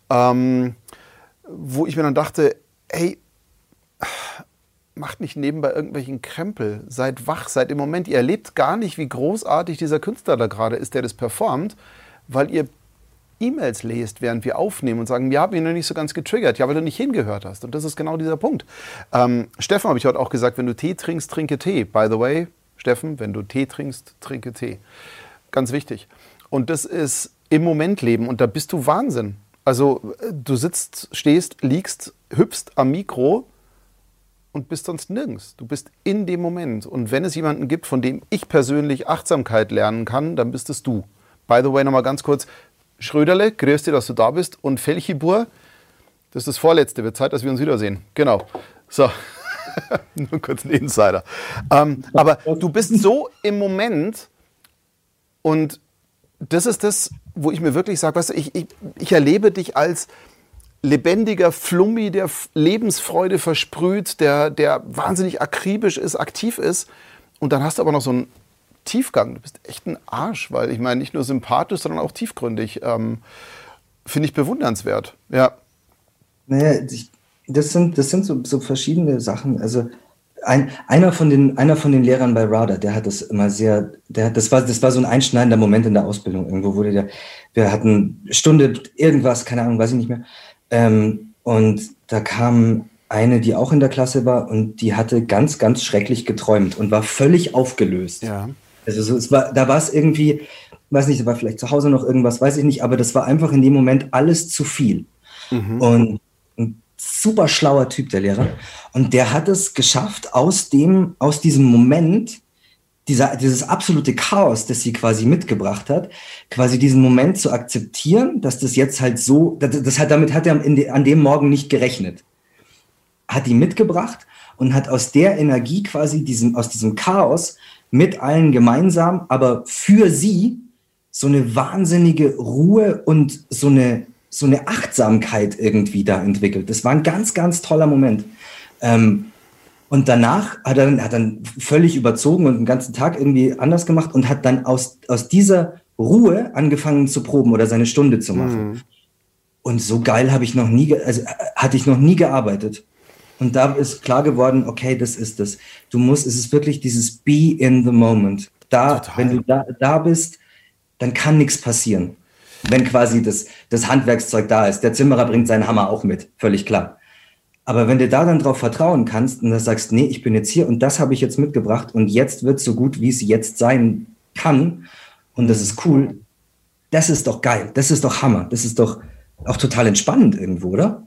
wo ich mir dann dachte, ey, macht nicht nebenbei irgendwelchen Krempel, seid wach, seid im Moment, ihr erlebt gar nicht, wie großartig dieser Künstler da gerade ist, der das performt, weil ihr E-Mails lest, während wir aufnehmen und sagen, wir haben ihn noch nicht so ganz getriggert, ja, weil du nicht hingehört hast. Und das ist genau dieser Punkt. Steffen, habe ich heute auch gesagt, wenn du Tee trinkst, trinke Tee. By the way, Steffen, wenn du Tee trinkst, trinke Tee. Ganz wichtig. Und das ist im Moment leben und da bist du Wahnsinn. Also du sitzt, stehst, liegst, hüpfst am Mikro und bist sonst nirgends. Du bist in dem Moment. Und wenn es jemanden gibt, von dem ich persönlich Achtsamkeit lernen kann, dann bist es du. By the way, nochmal ganz kurz, Schröderle, grüß dich, dass du da bist. Und Felchibur, das ist das Vorletzte, wird Zeit, dass wir uns wiedersehen. Genau. So, nur kurz ein Insider. Aber du bist so im Moment und das ist das, wo ich mir wirklich sage, weißt du, ich erlebe dich als lebendiger Flummi, der Lebensfreude versprüht, der wahnsinnig akribisch ist, aktiv ist. Und dann hast du aber noch so einen Tiefgang. Du bist echt ein Arsch, weil ich meine, nicht nur sympathisch, sondern auch tiefgründig. Finde ich bewundernswert. Ja. Naja, das sind so verschiedene Sachen. Also einer von den Lehrern bei RADA, der hat das immer das war so ein einschneidender Moment in der Ausbildung. Irgendwo wir hatten Stunde irgendwas, keine Ahnung, weiß ich nicht mehr. Und da kam eine, die auch in der Klasse war und die hatte ganz, ganz schrecklich geträumt und war völlig aufgelöst. Ja. Also da war es irgendwie, weiß nicht, da war vielleicht zu Hause noch irgendwas, weiß ich nicht, aber das war einfach in dem Moment alles zu viel. Und ein super schlauer Typ, der Lehrer. Und der hat es geschafft, aus diesem Moment dieses absolute Chaos, das sie quasi mitgebracht hat, quasi diesen Moment zu akzeptieren, dass das jetzt halt so, damit hat er an dem Morgen nicht gerechnet. Hat die mitgebracht und hat aus der Energie quasi aus diesem Chaos mit allen gemeinsam, aber für sie so eine wahnsinnige Ruhe und so eine Achtsamkeit irgendwie da entwickelt. Das war ein ganz, ganz toller Moment. Und danach hat er dann völlig überzogen und den ganzen Tag irgendwie anders gemacht und hat dann aus dieser Ruhe angefangen zu proben oder seine Stunde zu machen. Mhm. Und so geil hatte ich noch nie gearbeitet. Und da ist klar geworden, okay, das ist es. Es ist wirklich dieses Be in the Moment. Wenn du da bist, dann kann nichts passieren. Wenn quasi das Handwerkszeug da ist. Der Zimmerer bringt seinen Hammer auch mit, völlig klar. Aber wenn du da dann drauf vertrauen kannst und dann sagst, nee, ich bin jetzt hier und das habe ich jetzt mitgebracht und jetzt wird es so gut, wie es jetzt sein kann und das ist cool, das ist doch geil, das ist doch Hammer, das ist doch auch total entspannend irgendwo, oder?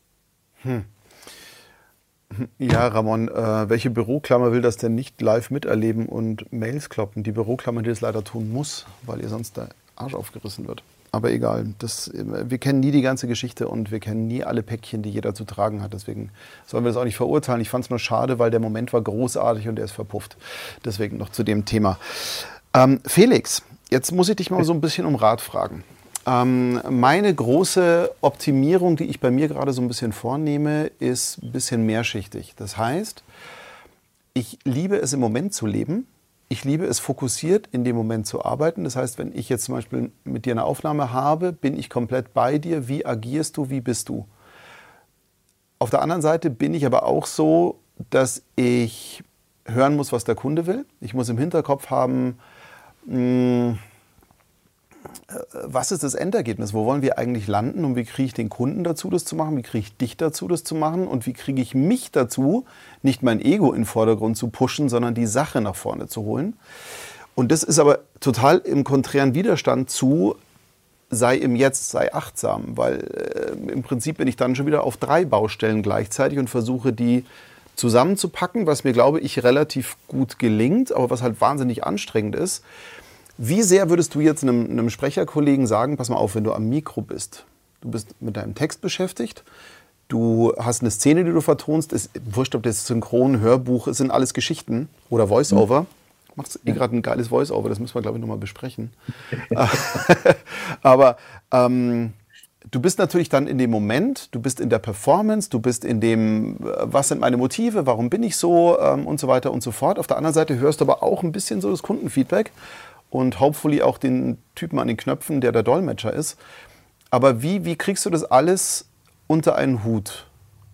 Ja, Ramon, welche Büroklammer will das denn nicht live miterleben und Mails kloppen? Die Büroklammer, die das leider tun muss, weil ihr sonst der Arsch aufgerissen wird. Aber egal, wir kennen nie die ganze Geschichte und wir kennen nie alle Päckchen, die jeder zu tragen hat. Deswegen sollen wir das auch nicht verurteilen. Ich fand es nur schade, weil der Moment war großartig und der ist verpufft. Deswegen noch zu dem Thema. Felix, jetzt muss ich dich mal so ein bisschen um Rat fragen. Meine große Optimierung, die ich bei mir gerade so ein bisschen vornehme, ist ein bisschen mehrschichtig. Das heißt, ich liebe es im Moment zu leben. Ich liebe es, fokussiert in dem Moment zu arbeiten. Das heißt, wenn ich jetzt zum Beispiel mit dir eine Aufnahme habe, bin ich komplett bei dir. Wie agierst du? Wie bist du? Auf der anderen Seite bin ich aber auch so, dass ich hören muss, was der Kunde will. Ich muss im Hinterkopf haben, was ist das Endergebnis? Wo wollen wir eigentlich landen? Und wie kriege ich den Kunden dazu, das zu machen? Wie kriege ich dich dazu, das zu machen? Und wie kriege ich mich dazu, nicht mein Ego in den Vordergrund zu pushen, sondern die Sache nach vorne zu holen? Und das ist aber total im konträren Widerstand zu, sei im Jetzt, sei achtsam. Weil im Prinzip bin ich dann schon wieder auf 3 Baustellen gleichzeitig und versuche, die zusammenzupacken, was mir, glaube ich, relativ gut gelingt, aber was halt wahnsinnig anstrengend ist. Wie sehr würdest du jetzt einem Sprecherkollegen sagen, pass mal auf, wenn du am Mikro bist, du bist mit deinem Text beschäftigt, du hast eine Szene, die du vertonst, ist wurscht, ob das Synchron, Hörbuch, es sind alles Geschichten oder Voice-Over. Du machst gerade ein geiles Voice-Over, das müssen wir, glaube ich, nochmal besprechen. Aber du bist natürlich dann in dem Moment, du bist in der Performance, du bist in dem, was sind meine Motive, warum bin ich so und so weiter und so fort. Auf der anderen Seite hörst du aber auch ein bisschen so das Kundenfeedback. Und hopefully auch den Typen an den Knöpfen, der Dolmetscher ist. Aber wie kriegst du das alles unter einen Hut?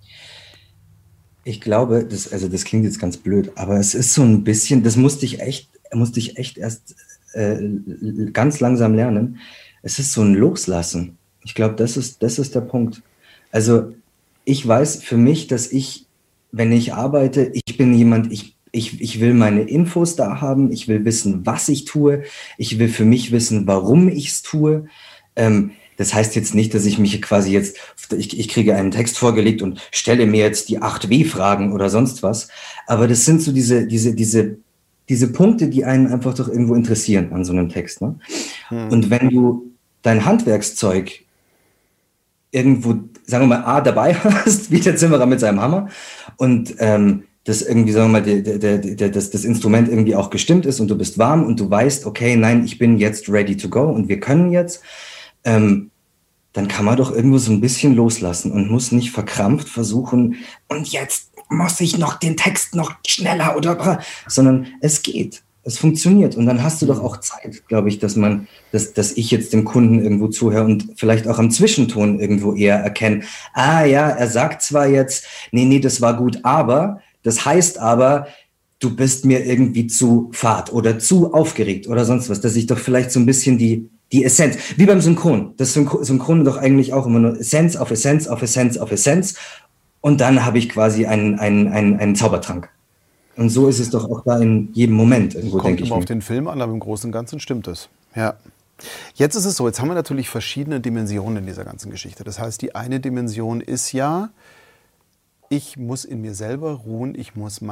Ich glaube, das klingt jetzt ganz blöd, aber es ist so ein bisschen, das musste ich echt erst ganz langsam lernen. Es ist so ein Loslassen. Ich glaube, das ist der Punkt. Also ich weiß für mich, dass wenn ich arbeite, ich bin jemand, ich will meine Infos da haben, ich will wissen, was ich tue, ich will für mich wissen, warum ich es tue. Das heißt jetzt nicht, dass ich mich quasi ich kriege einen Text vorgelegt und stelle mir jetzt die 8 W-Fragen oder sonst was. Aber das sind so diese Punkte, die einen einfach doch irgendwo interessieren an so einem Text. Ne? Und wenn du dein Handwerkszeug irgendwo, sagen wir mal, dabei hast, wie der Zimmerer mit seinem Hammer und dass irgendwie, sagen wir mal, das Instrument irgendwie auch gestimmt ist und du bist warm und du weißt, okay, nein, ich bin jetzt ready to go und wir können jetzt, dann kann man doch irgendwo so ein bisschen loslassen und muss nicht verkrampft versuchen, und jetzt muss ich noch den Text noch schneller sondern es geht. Es funktioniert und dann hast du doch auch Zeit, glaube ich, dass ich jetzt dem Kunden irgendwo zuhöre und vielleicht auch am Zwischenton irgendwo eher erkenne, ja, er sagt zwar jetzt, nee, das war gut, aber das heißt aber, du bist mir irgendwie zu fad oder zu aufgeregt oder sonst was, dass ich doch vielleicht so ein bisschen die Essenz, wie beim Synchron, das Synchron doch eigentlich auch immer nur Essenz auf Essenz auf Essenz auf Essenz und dann habe ich quasi einen Zaubertrank. Und so ist es doch auch da in jedem Moment irgendwo, denke ich. Kommt immer auf den Film an, aber im Großen und Ganzen stimmt es. Ja. Jetzt ist es so, jetzt haben wir natürlich verschiedene Dimensionen in dieser ganzen Geschichte. Das heißt, die eine Dimension ist ja, ich muss in mir selber ruhen, ich muss mein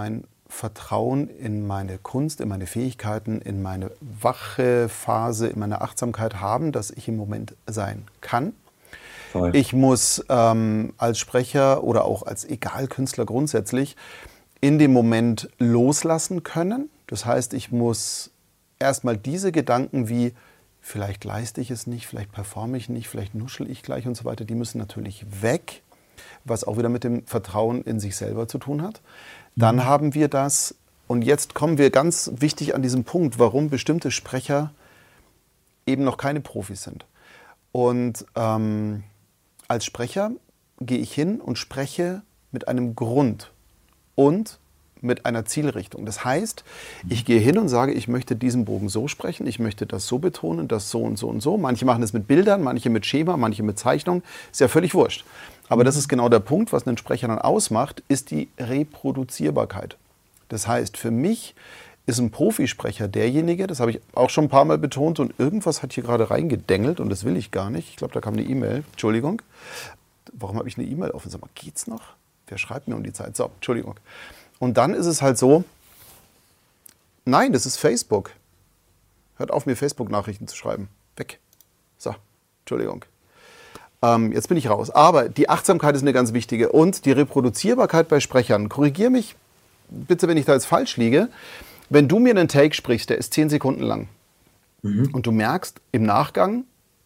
Vertrauen in meine Kunst, in meine Fähigkeiten, in meine wache Phase, in meine Achtsamkeit haben, dass ich im Moment sein kann. Voll. Ich muss als Sprecher oder auch als Egal-Künstler grundsätzlich in dem Moment loslassen können. Das heißt, ich muss erstmal diese Gedanken wie, vielleicht leiste ich es nicht, vielleicht performe ich nicht, vielleicht nuschel ich gleich und so weiter, die müssen natürlich weg, was auch wieder mit dem Vertrauen in sich selber zu tun hat. Dann haben wir das, und jetzt kommen wir ganz wichtig an diesem Punkt, warum bestimmte Sprecher eben noch keine Profis sind. Und als Sprecher gehe ich hin und spreche mit einem Grund und mit einer Zielrichtung. Das heißt, ich gehe hin und sage, ich möchte diesen Bogen so sprechen, ich möchte das so betonen, das so und so und so. Manche machen es mit Bildern, manche mit Schema, manche mit Zeichnung. Ist ja völlig wurscht. Aber das ist genau der Punkt, was einen Sprecher dann ausmacht, ist die Reproduzierbarkeit. Das heißt, für mich ist ein Profisprecher derjenige, das habe ich auch schon ein paar Mal betont, und irgendwas hat hier gerade reingedengelt und das will ich gar nicht. Ich glaube, da kam eine E-Mail. Entschuldigung. Warum habe ich eine E-Mail offen? Sag mal, geht's noch? Wer schreibt mir um die Zeit? So, Entschuldigung. Und dann ist es halt so, nein, das ist Facebook. Hört auf, mir Facebook-Nachrichten zu schreiben. Weg. So, Entschuldigung. Jetzt bin ich raus. Aber die Achtsamkeit ist eine ganz wichtige. Und die Reproduzierbarkeit bei Sprechern. Korrigier mich bitte, wenn ich da jetzt falsch liege. Wenn du mir einen Take sprichst, der ist 10 Sekunden lang. Und du merkst im Nachgang,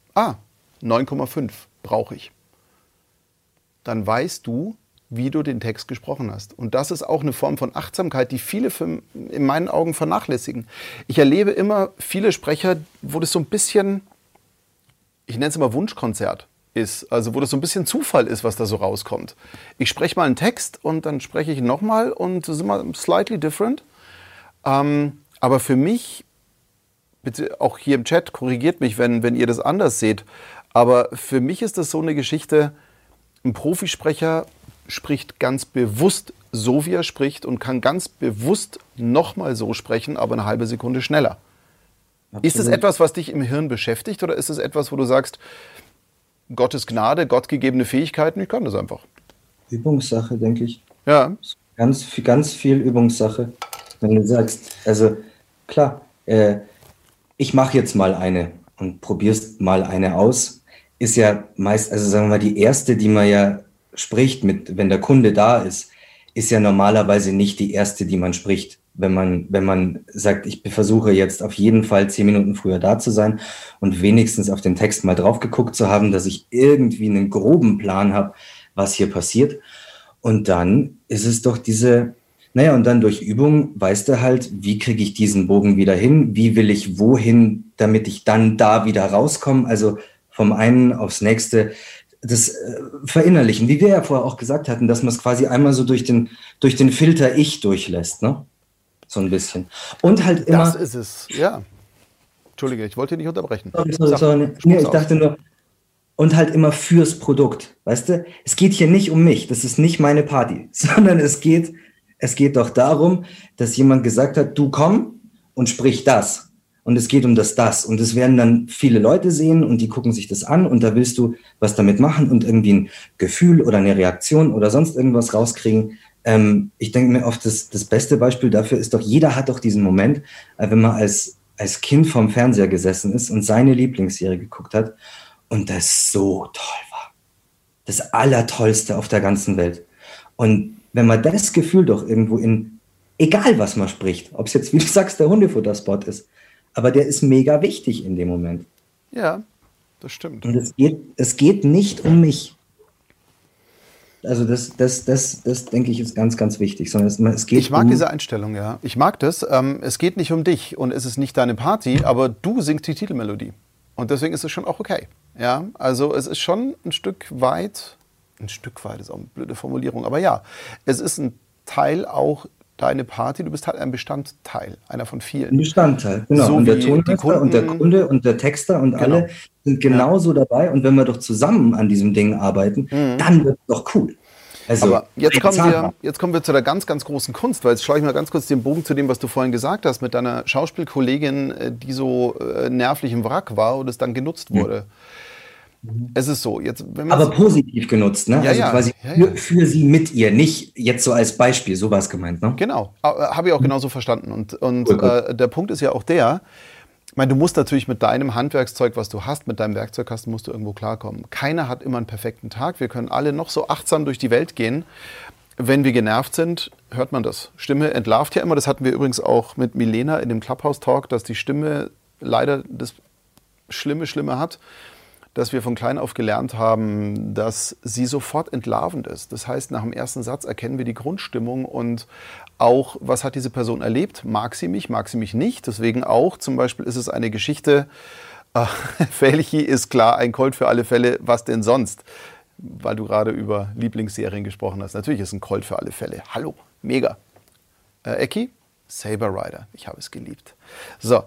9,5 brauche ich. Dann weißt du, wie du den Text gesprochen hast. Und das ist auch eine Form von Achtsamkeit, die viele in meinen Augen vernachlässigen. Ich erlebe immer viele Sprecher, wo das so ein bisschen, ich nenne es immer Wunschkonzert ist, also wo das so ein bisschen Zufall ist, was da so rauskommt. Ich spreche mal einen Text und dann spreche ich ihn nochmal und das ist immer slightly different. Aber für mich, bitte auch hier im Chat, korrigiert mich, wenn ihr das anders seht, aber für mich ist das so eine Geschichte, ein Profisprecher spricht ganz bewusst so, wie er spricht und kann ganz bewusst nochmal so sprechen, aber eine halbe Sekunde schneller. Absolut. Ist es etwas, was dich im Hirn beschäftigt, oder ist es etwas, wo du sagst, Gottes Gnade, gottgegebene Fähigkeiten, ich kann das einfach? Übungssache, denke ich. Ja. Ganz viel Übungssache. Wenn du sagst, also klar, ich mache jetzt mal eine und probierst mal eine aus, ist ja meist, also sagen wir mal, die erste, die man ja spricht, wenn der Kunde da ist ja normalerweise nicht die erste, die man spricht. Wenn man sagt, ich versuche jetzt auf jeden Fall 10 Minuten früher da zu sein und wenigstens auf den Text mal drauf geguckt zu haben, dass ich irgendwie einen groben Plan habe, was hier passiert. Und dann ist es doch und dann durch Übung weißt du halt, wie kriege ich diesen Bogen wieder hin, wie will ich wohin, damit ich dann da wieder rauskomme, also vom einen aufs nächste, das verinnerlichen, wie wir ja vorher auch gesagt hatten, dass man es quasi einmal so durch den Filter Ich durchlässt, ne? So ein bisschen. Und halt immer... Das ist es, ja. Entschuldige, ich wollte dich nicht unterbrechen. Sorry. Nee, ich dachte nur... Und halt immer fürs Produkt, weißt du? Es geht hier nicht um mich, das ist nicht meine Party, sondern es geht doch darum, dass jemand gesagt hat, du komm und sprich das. Und es geht um das. Und es werden dann viele Leute sehen und die gucken sich das an und da willst du was damit machen und irgendwie ein Gefühl oder eine Reaktion oder sonst irgendwas rauskriegen. Ich denke mir oft, das beste Beispiel dafür ist doch, jeder hat doch diesen Moment, wenn man als Kind vorm Fernseher gesessen ist und seine Lieblingsserie geguckt hat und das so toll war. Das Allertollste auf der ganzen Welt. Und wenn man das Gefühl doch irgendwo egal was man spricht, ob es jetzt, wie du sagst, der Hundefutterspot ist, aber der ist mega wichtig in dem Moment. Ja, das stimmt. Und es geht nicht um mich. Also das denke ich ist ganz, ganz wichtig. Sondern es geht ich mag diese Einstellung, ja. Ich mag das. Es geht nicht um dich und es ist nicht deine Party, aber du singst die Titelmelodie. Und deswegen ist es schon auch okay. Ja, also es ist schon ein Stück weit ist auch eine blöde Formulierung, aber ja, es ist ein Teil auch deine Party, du bist halt ein Bestandteil, einer von vielen. Ein Bestandteil, genau. So und der Tonmeister und der Kunde und der Texter und alle sind genauso dabei. Und wenn wir doch zusammen an diesem Ding arbeiten, dann wird es doch cool. Also, aber jetzt kommen wir zu der ganz, ganz großen Kunst, weil jetzt schaue ich mal ganz kurz den Bogen zu dem, was du vorhin gesagt hast, mit deiner Schauspielkollegin, die so nervlich im Wrack war und es dann genutzt wurde. Es ist so, jetzt, wenn Aber positiv genutzt, ne? Ja, Also ja, quasi ja. für sie mit ihr, nicht jetzt so als Beispiel, so war es gemeint, ne? Genau, habe ich auch genauso verstanden. Und Cool, cool. der Punkt ist ja auch der, ich meine, du musst natürlich mit deinem Handwerkszeug, was du hast, mit deinem Werkzeugkasten, musst du irgendwo klarkommen. Keiner hat immer einen perfekten Tag. Wir können alle noch so achtsam durch die Welt gehen. Wenn wir genervt sind, hört man das. Stimme entlarvt ja immer. Das hatten wir übrigens auch mit Milena in dem Clubhouse-Talk, dass die Stimme leider das Schlimme hat, dass wir von klein auf gelernt haben, dass sie sofort entlarvend ist. Das heißt, nach dem ersten Satz erkennen wir die Grundstimmung und auch, was hat diese Person erlebt? Mag sie mich nicht? Deswegen auch, zum Beispiel ist es eine Geschichte, Felchi ist klar, ein Colt für alle Fälle, was denn sonst? Weil du gerade über Lieblingsserien gesprochen hast. Natürlich ist ein Colt für alle Fälle. Hallo, mega. Ecki? Saber Rider, ich habe es geliebt. So,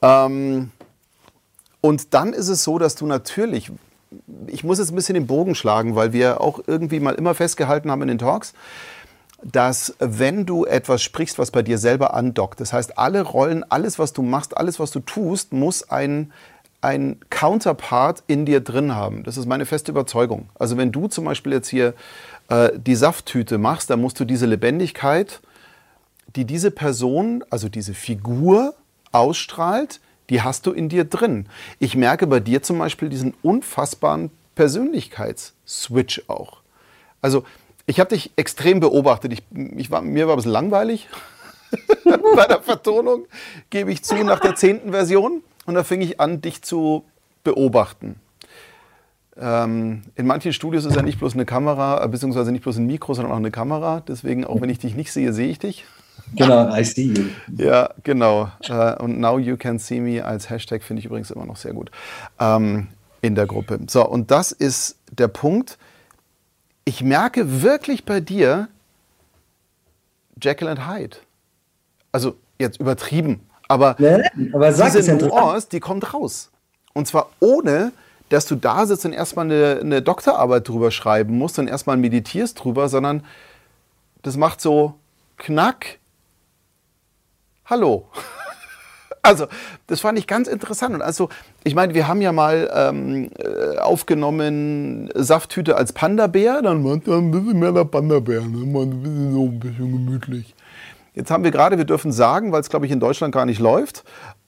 und dann ist es so, dass du natürlich, ich muss jetzt ein bisschen den Bogen schlagen, weil wir auch irgendwie mal immer festgehalten haben in den Talks, dass wenn du etwas sprichst, was bei dir selber andockt, das heißt, alle Rollen, alles, was du machst, alles, was du tust, muss ein Counterpart in dir drin haben. Das ist meine feste Überzeugung. Also wenn du zum Beispiel jetzt hier die Safttüte machst, dann musst du diese Lebendigkeit, die diese Person, also diese Figur ausstrahlt, die hast du in dir drin. Ich merke bei dir zum Beispiel diesen unfassbaren Persönlichkeitsswitch auch. Also ich habe dich extrem beobachtet. Mir war ein bisschen langweilig bei der Vertonung, gebe ich zu, nach der 10. Version. Und da fing ich an, dich zu beobachten. In manchen Studios ist ja nicht bloß eine Kamera, beziehungsweise nicht bloß ein Mikro, sondern auch eine Kamera. Deswegen, auch wenn ich dich nicht sehe, sehe ich dich. Genau, I see you. Ja, genau. Und Now You Can See Me als Hashtag finde ich übrigens immer noch sehr gut in der Gruppe. So, und das ist der Punkt. Ich merke wirklich bei dir Jekyll and Hyde. Also jetzt übertrieben, aber, aber sag diese es Nuance, die kommt raus. Und zwar ohne, dass du da sitzt und erstmal eine Doktorarbeit drüber schreiben musst und erstmal meditierst drüber, sondern das macht so Knack. Hallo. Also, das fand ich ganz interessant. Und also, ich meine, wir haben ja mal aufgenommen Safttüte als Panda-Bär. Dann war ein bisschen mehr der Panda-Bär. Ne? Ein bisschen gemütlich. Jetzt haben wir gerade, wir dürfen sagen, weil es, glaube ich, in Deutschland gar nicht läuft,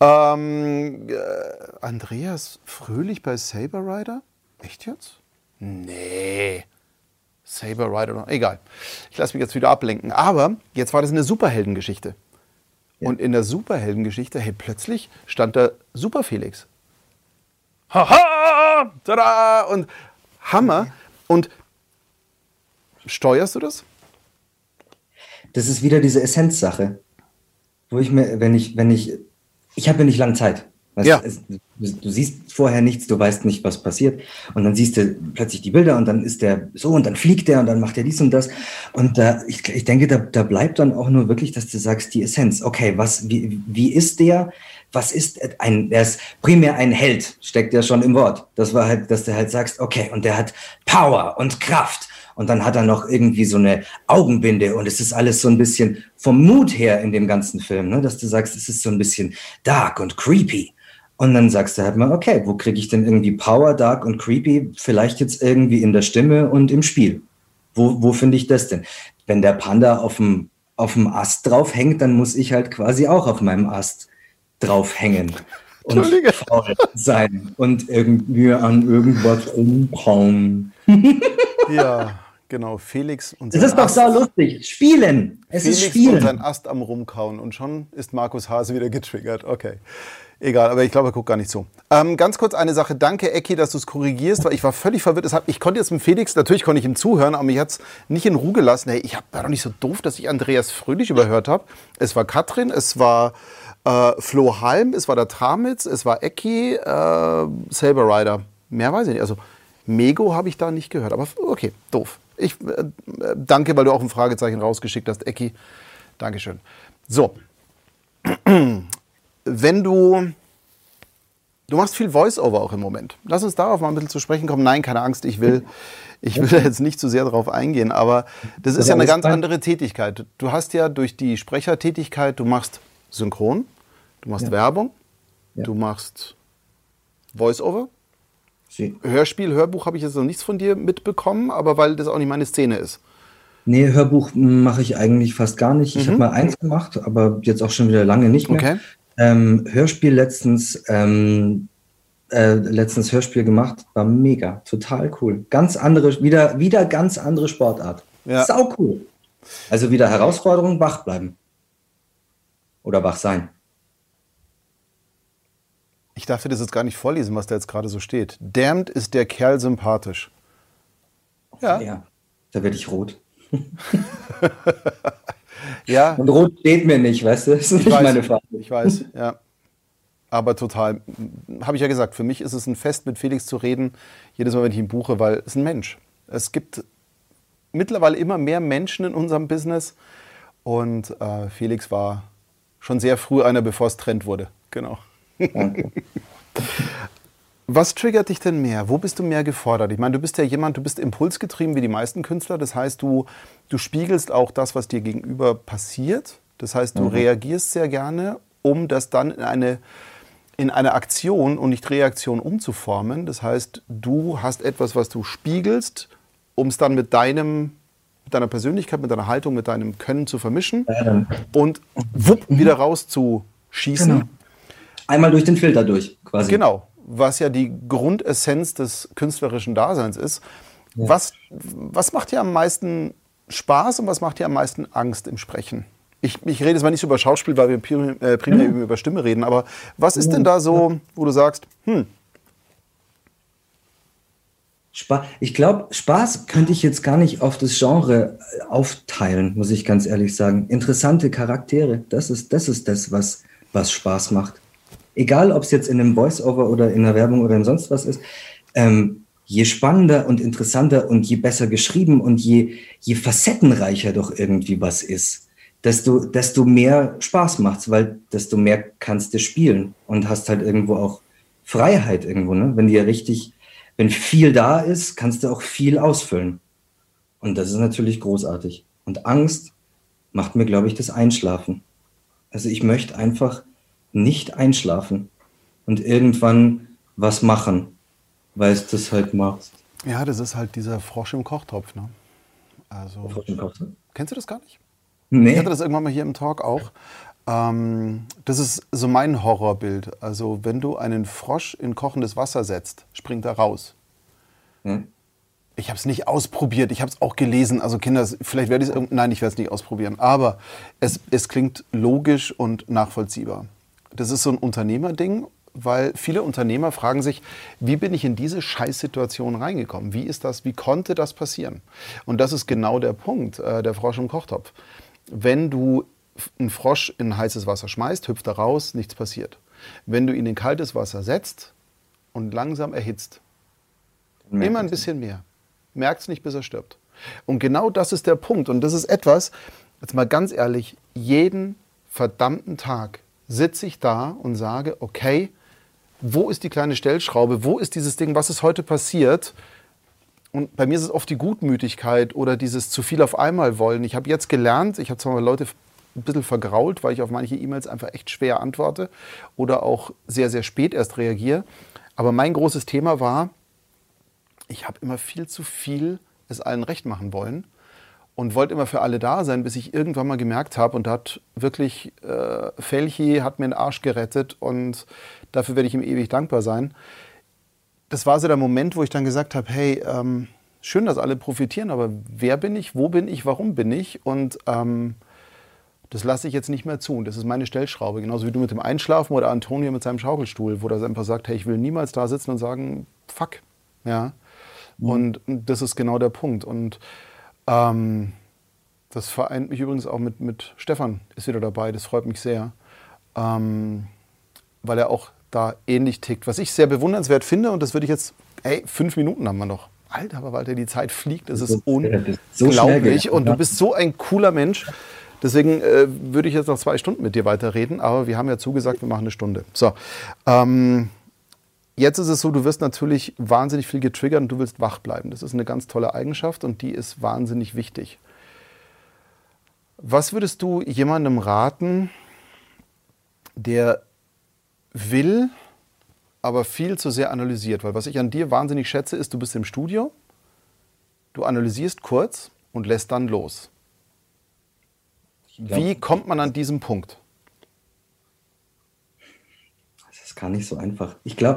Andreas Fröhlich bei Saber Rider? Echt jetzt? Nee. Saber Rider noch. Egal. Ich lasse mich jetzt wieder ablenken. Aber jetzt war das eine Superheldengeschichte. Ja. Und in der Superheldengeschichte, hey, plötzlich stand da Super Felix. Haha! Tada! Und Hammer. Und steuerst du das? Das ist wieder diese Essenzsache, wo ich mir, ich habe ja nicht lange Zeit. Weißt, ja. Du siehst vorher nichts, du weißt nicht, was passiert. Und dann siehst du plötzlich die Bilder und dann ist der so und dann fliegt der und dann macht er dies und das. Und ich denke, da bleibt dann auch nur wirklich, dass du sagst, die Essenz. Okay, wie ist der? Was ist der ist primär ein Held, steckt ja schon im Wort. Das war halt, dass du halt sagst, okay, und der hat Power und Kraft. Und dann hat er noch irgendwie so eine Augenbinde und es ist alles so ein bisschen vom Mut her in dem ganzen Film, ne? Dass du sagst, es ist so ein bisschen dark und creepy. Und dann sagst du halt mal, okay, wo kriege ich denn irgendwie Power, dark und creepy? Vielleicht jetzt irgendwie in der Stimme und im Spiel. Wo finde ich das denn? Wenn der Panda auf dem Ast drauf hängt, dann muss ich halt quasi auch auf meinem Ast drauf hängen. Und faul sein und irgendwie an irgendwas rumkauen. Ja, genau. Felix und sein Ast. Das ist doch so lustig. Spielen. Es Felix ist Spielen. Und sein Ast am Rumkauen. Und schon ist Markus Hase wieder getriggert. Okay. Egal, aber ich glaube, er guckt gar nicht zu. Ganz kurz eine Sache. Danke, Ecki, dass du es korrigierst, weil ich war völlig verwirrt. Ich konnte jetzt mit Felix, natürlich konnte ich ihm zuhören, aber mich hat es nicht in Ruhe gelassen. Hey, war doch nicht so doof, dass ich Andreas Fröhlich überhört habe. Es war Katrin, es war Flo Halm, es war der Tramitz, es war Ecki, Saber Rider. Mehr weiß ich nicht. Also Mego habe ich da nicht gehört. Aber okay, doof. Ich danke, weil du auch ein Fragezeichen rausgeschickt hast, Ecki. Dankeschön. So. Wenn du machst viel Voice-Over auch im Moment. Lass uns darauf mal ein bisschen zu sprechen kommen. Nein, keine Angst, ich will da jetzt nicht zu sehr darauf eingehen, aber das ist ja eine ganz andere Tätigkeit. Du hast ja durch die Sprechertätigkeit, du machst Synchron, du machst Werbung, du machst Voice-Over. Hörspiel, Hörbuch habe ich jetzt noch nichts von dir mitbekommen, aber weil das auch nicht meine Szene ist. Nee, Hörbuch mache ich eigentlich fast gar nicht. Ich habe mal eins gemacht, aber jetzt auch schon wieder lange nicht mehr. Okay. Hörspiel letztens Hörspiel gemacht, war mega, total cool. Ganz andere, wieder ganz andere Sportart. Ja. Sau cool. Also wieder Herausforderung, wach bleiben. Oder wach sein. Ich darf dir das jetzt gar nicht vorlesen, was da jetzt gerade so steht. Damned ist der Kerl sympathisch. Ja, da werde ich rot. Ja. Und rot steht mir nicht, weißt du? Das ist nicht meine Farbe. Ich weiß, ja. Aber total, habe ich ja gesagt, für mich ist es ein Fest, mit Felix zu reden, jedes Mal, wenn ich ihn buche, weil es ist ein Mensch. Es gibt mittlerweile immer mehr Menschen in unserem Business und Felix war schon sehr früh einer, bevor es Trend wurde. Genau. Danke. Was triggert dich denn mehr? Wo bist du mehr gefordert? Ich meine, du bist ja jemand, du bist impulsgetrieben wie die meisten Künstler. Das heißt, du spiegelst auch das, was dir gegenüber passiert. Das heißt, du reagierst sehr gerne, um das dann in eine Aktion und nicht Reaktion umzuformen. Das heißt, du hast etwas, was du spiegelst, um es dann mit deiner Persönlichkeit, mit deiner Haltung, mit deinem Können zu vermischen und wupp, wieder rauszuschießen. Genau. Einmal durch den Filter durch, quasi. Genau, was ja die Grundessenz des künstlerischen Daseins ist. Ja. Was macht dir am meisten Spaß und was macht dir am meisten Angst im Sprechen? Ich rede jetzt mal nicht über Schauspiel, weil wir primär über Stimme reden, aber was ist denn da so, wo du sagst, Ich glaube, Spaß könnte ich jetzt gar nicht auf das Genre aufteilen, muss ich ganz ehrlich sagen. Interessante Charaktere, das ist das, was Spaß macht. Egal, ob es jetzt in einem Voice-Over oder in einer Werbung oder in sonst was ist, je spannender und interessanter und je besser geschrieben und je facettenreicher doch irgendwie was ist, desto mehr Spaß macht's, weil desto mehr kannst du spielen und hast halt irgendwo auch Freiheit irgendwo, ne? Wenn viel da ist, kannst du auch viel ausfüllen. Und das ist natürlich großartig. Und Angst macht mir, glaube ich, das Einschlafen. Also ich möchte einfach nicht einschlafen und irgendwann was machen, weil es das halt machst. Ja, das ist halt dieser Frosch im Kochtopf, ne? Also, Frosch im Kochtopf? Kennst du das gar nicht? Nee. Ich hatte das irgendwann mal hier im Talk auch. Das ist so mein Horrorbild. Also wenn du einen Frosch in kochendes Wasser setzt, springt er raus. Ich habe es nicht ausprobiert, ich habe es auch gelesen. Also Kinder, vielleicht werde ich es... Nein, ich werde es nicht ausprobieren. Aber es klingt logisch und nachvollziehbar. Das ist so ein Unternehmerding, weil viele Unternehmer fragen sich, wie bin ich in diese Scheißsituation reingekommen? Wie konnte das passieren? Und das ist genau der Punkt, der Frosch im Kochtopf. Wenn du einen Frosch in heißes Wasser schmeißt, hüpft er raus, nichts passiert. Wenn du ihn in kaltes Wasser setzt und langsam erhitzt, immer ein bisschen mehr, merkt es nicht, bis er stirbt. Und genau das ist der Punkt. Und das ist etwas, jetzt mal ganz ehrlich, jeden verdammten Tag sitze ich da und sage, okay, wo ist die kleine Stellschraube, wo ist dieses Ding, was ist heute passiert? Und bei mir ist es oft die Gutmütigkeit oder dieses zu viel auf einmal wollen. Ich habe jetzt gelernt, ich habe zwar mal Leute ein bisschen vergrault, weil ich auf manche E-Mails einfach echt schwer antworte oder auch sehr, sehr spät erst reagiere. Aber mein großes Thema war, ich habe immer viel zu viel es allen recht machen wollen und wollte immer für alle da sein, bis ich irgendwann mal gemerkt habe, und da hat wirklich Felchi hat mir den Arsch gerettet und dafür werde ich ihm ewig dankbar sein. Das war so der Moment, wo ich dann gesagt habe, hey, schön, dass alle profitieren, aber wer bin ich, wo bin ich, warum bin ich? Und das lasse ich jetzt nicht mehr zu. Und das ist meine Stellschraube. Genauso wie du mit dem Einschlafen oder Antonio mit seinem Schaukelstuhl, wo er einfach sagt, hey, ich will niemals da sitzen und sagen, fuck. Ja. Und das ist genau der Punkt. Und das vereint mich übrigens auch mit Stefan, ist wieder dabei. Das freut mich sehr, weil er auch da ähnlich tickt. Was ich sehr bewundernswert finde, und das würde ich jetzt, 5 Minuten haben wir noch. Alter, aber Walter, die Zeit fliegt, das ist unglaublich. Und du bist so ein cooler Mensch. Deswegen würde ich jetzt noch 2 Stunden mit dir weiterreden, aber wir haben ja zugesagt, wir machen 1 Stunde. So, jetzt ist es so, du wirst natürlich wahnsinnig viel getriggert und du willst wach bleiben. Das ist eine ganz tolle Eigenschaft und die ist wahnsinnig wichtig. Was würdest du jemandem raten, der will, aber viel zu sehr analysiert. Weil was ich an dir wahnsinnig schätze, ist, du bist im Studio, du analysierst kurz und lässt dann los. Wie kommt man an diesen Punkt? Das ist gar nicht so einfach. Ich glaube,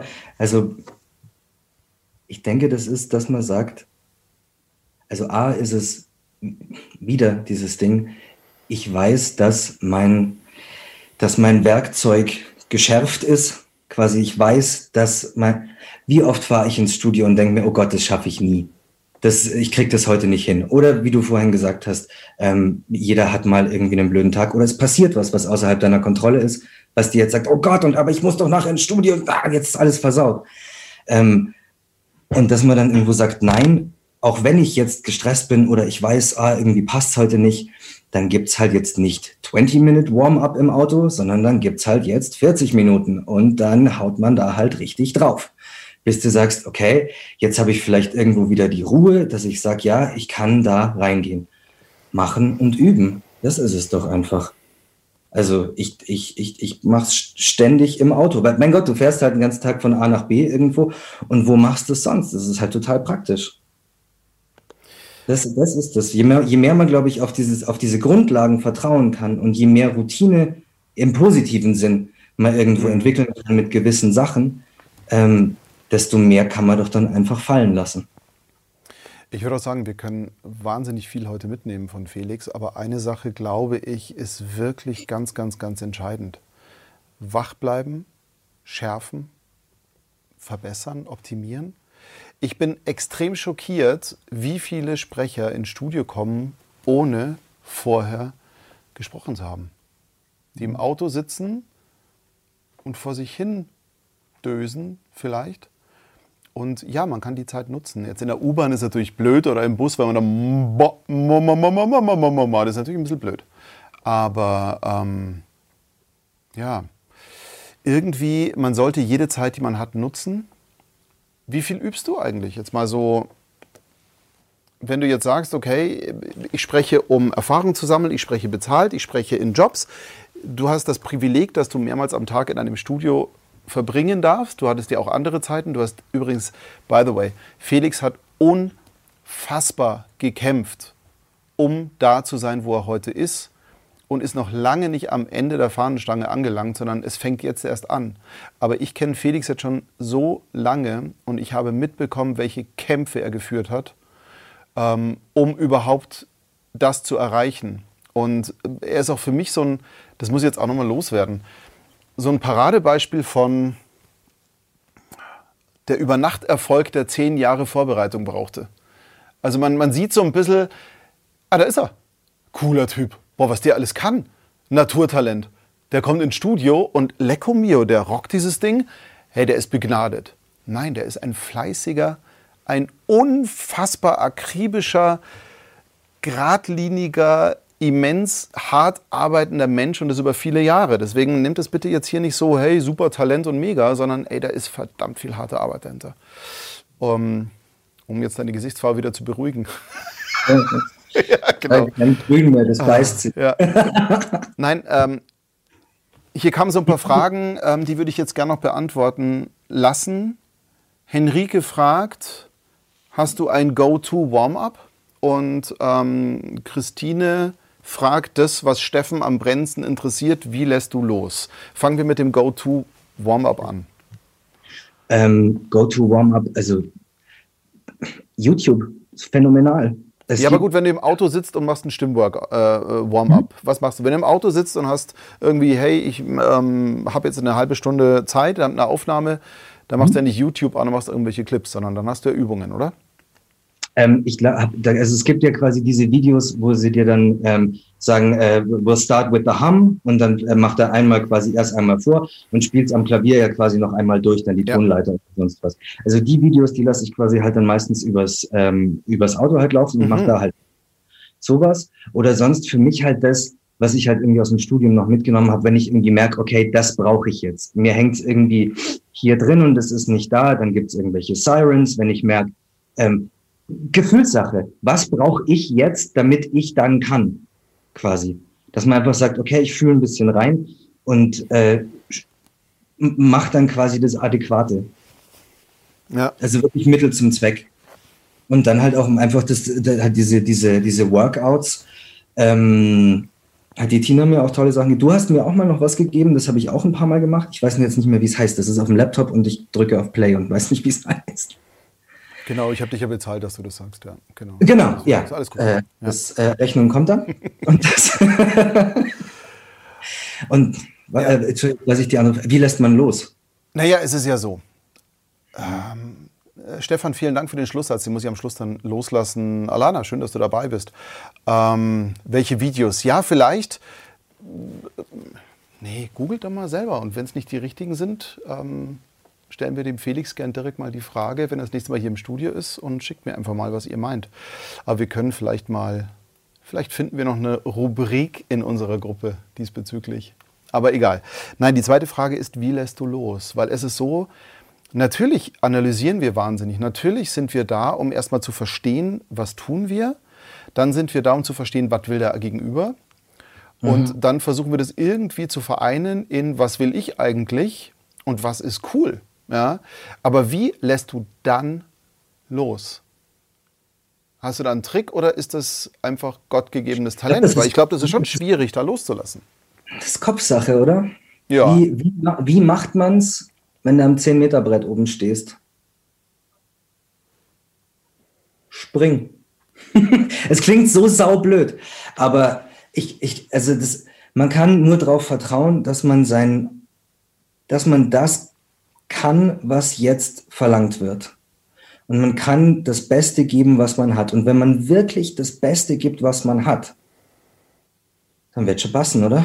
ich denke, das ist, dass man sagt, also A ist es wieder dieses Ding, ich weiß, dass mein Werkzeug geschärft ist. Quasi, ich weiß, wie oft fahre ich ins Studio und denke mir, oh Gott, das schaffe ich nie. Ich kriege das heute nicht hin. Oder wie du vorhin gesagt hast, jeder hat mal irgendwie einen blöden Tag oder es passiert was außerhalb deiner Kontrolle ist, was dir jetzt sagt, oh Gott, aber ich muss doch nachher ins Studio, jetzt ist alles versaut. Und dass man dann irgendwo sagt, nein, auch wenn ich jetzt gestresst bin oder ich weiß, irgendwie passt es heute nicht, dann gibt es halt jetzt nicht 20-Minute Warm-up im Auto, sondern dann gibt es halt jetzt 40 Minuten und dann haut man da halt richtig drauf. Bis du sagst, okay, jetzt habe ich vielleicht irgendwo wieder die Ruhe, dass ich sage, ja, ich kann da reingehen. Machen und üben, das ist es doch einfach. Also ich mache es ständig im Auto. Weil, mein Gott, du fährst halt den ganzen Tag von A nach B irgendwo und wo machst du es sonst? Das ist halt total praktisch. Das ist das. Je mehr man, glaube ich, auf diese Grundlagen vertrauen kann und je mehr Routine im positiven Sinn man irgendwo entwickeln kann mit gewissen Sachen, desto mehr kann man doch dann einfach fallen lassen. Ich würde auch sagen, wir können wahnsinnig viel heute mitnehmen von Felix, aber eine Sache, glaube ich, ist wirklich ganz, ganz, ganz entscheidend. Wach bleiben, schärfen, verbessern, optimieren. Ich bin extrem schockiert, wie viele Sprecher ins Studio kommen, ohne vorher gesprochen zu haben. Die im Auto sitzen und vor sich hin dösen vielleicht. Und ja, man kann die Zeit nutzen. Jetzt in der U-Bahn ist es natürlich blöd oder im Bus, weil man dann das ist natürlich ein bisschen blöd. Aber ja, irgendwie, man sollte jede Zeit, die man hat, nutzen. Wie viel übst du eigentlich? Jetzt mal so, wenn du jetzt sagst, okay, ich spreche, um Erfahrung zu sammeln, ich spreche bezahlt, ich spreche in Jobs. Du hast das Privileg, dass du mehrmals am Tag in einem Studio verbringen darfst. Du hattest ja auch andere Zeiten. Du hast übrigens, by the way, Felix hat unfassbar gekämpft, um da zu sein, wo er heute ist. Und ist noch lange nicht am Ende der Fahnenstange angelangt, sondern es fängt jetzt erst an. Aber ich kenne Felix jetzt schon so lange und ich habe mitbekommen, welche Kämpfe er geführt hat, um überhaupt das zu erreichen. Und er ist auch für mich so ein, das muss ich jetzt auch nochmal loswerden, so ein Paradebeispiel von der Übernachterfolg, der 10 Jahre Vorbereitung brauchte. Also man sieht so ein bisschen, da ist er, cooler Typ. Boah, was der alles kann. Naturtalent. Der kommt ins Studio und lecco mio, der rockt dieses Ding. Hey, der ist begnadet. Nein, der ist ein fleißiger, ein unfassbar akribischer, geradliniger, immens hart arbeitender Mensch und das über viele Jahre. Deswegen nimmt es bitte jetzt hier nicht so, hey, super Talent und mega, sondern ey, da ist verdammt viel harte Arbeit dahinter. Um jetzt deine Gesichtsfarbe wieder zu beruhigen. Ja, genau. Das beißt sich. Ja. Nein, hier kamen so ein paar Fragen, die würde ich jetzt gerne noch beantworten lassen. Henrike fragt, hast du ein Go-To-Warm-up? Und Christine fragt das, was Steffen am brennendsten interessiert, wie lässt du los? Fangen wir mit dem Go-To-Warm-up an. Go-To-Warm-up, also YouTube ist phänomenal. Aber gut, wenn du im Auto sitzt und machst ein Stimmwork-Warm-up, was machst du? Wenn du im Auto sitzt und hast irgendwie, hey, ich habe jetzt eine halbe Stunde Zeit, dann eine Aufnahme, dann machst du ja nicht YouTube an und machst irgendwelche Clips, sondern dann hast du ja Übungen, oder? Es gibt ja quasi diese Videos, wo sie dir dann sagen, we'll start with the hum und dann macht er erst einmal vor und spielt es am Klavier ja quasi noch einmal durch, dann die Tonleiter und sonst was. Also die Videos, die lasse ich quasi halt dann meistens übers Auto halt laufen und mache da halt sowas. Oder sonst für mich halt das, was ich halt irgendwie aus dem Studium noch mitgenommen habe, wenn ich irgendwie merke, okay, das brauche ich jetzt. Mir hängt es irgendwie hier drin und es ist nicht da, dann gibt es irgendwelche Sirens, wenn ich merke, Gefühlssache. Was brauche ich jetzt, damit ich dann kann? Quasi. Dass man einfach sagt, okay, ich fühle ein bisschen rein und macht dann quasi das Adäquate. Ja. Also wirklich Mittel zum Zweck. Und dann halt auch einfach halt diese Workouts. Hat die Tina mir auch tolle Sachen. Du hast mir auch mal noch was gegeben, das habe ich auch ein paar Mal gemacht. Ich weiß jetzt nicht mehr, wie es heißt. Das ist auf dem Laptop und ich drücke auf Play und weiß nicht, wie es heißt. Genau, ich habe dich ja bezahlt, dass du das sagst. Ja, genau. Genau, ja. Ist alles gut. Das Rechnung kommt dann. Und was ich die andere, wie lässt man los? Naja, es ist ja so. Stefan, vielen Dank für den Schlusssatz. Den muss ich am Schluss dann loslassen. Alana, schön, dass du dabei bist. Welche Videos? Ja, vielleicht. Nee, googelt doch mal selber. Und wenn es nicht die richtigen sind, stellen wir dem Felix gern direkt mal die Frage, wenn er das nächste Mal hier im Studio ist, und schickt mir einfach mal, was ihr meint. Aber wir können vielleicht finden wir noch eine Rubrik in unserer Gruppe diesbezüglich. Aber egal. Nein, die zweite Frage ist, wie lässt du los? Weil es ist so, natürlich analysieren wir wahnsinnig. Natürlich sind wir da, um erstmal zu verstehen, was tun wir. Dann sind wir da, um zu verstehen, was will der Gegenüber. Und dann versuchen wir das irgendwie zu vereinen in, was will ich eigentlich und was ist cool. Ja? Aber wie lässt du dann los? Hast du da einen Trick oder ist das einfach gottgegebenes Talent? Weil ich glaube, das ist schon schwierig, da loszulassen. Das ist Kopfsache, oder? Ja. Wie macht man es, wenn du am 10-Meter-Brett oben stehst? Spring. Es klingt so saublöd, aber man kann nur darauf vertrauen, dass man das kann, was jetzt verlangt wird. Und man kann das Beste geben, was man hat. Und wenn man wirklich das Beste gibt, was man hat, dann wird schon passen, oder?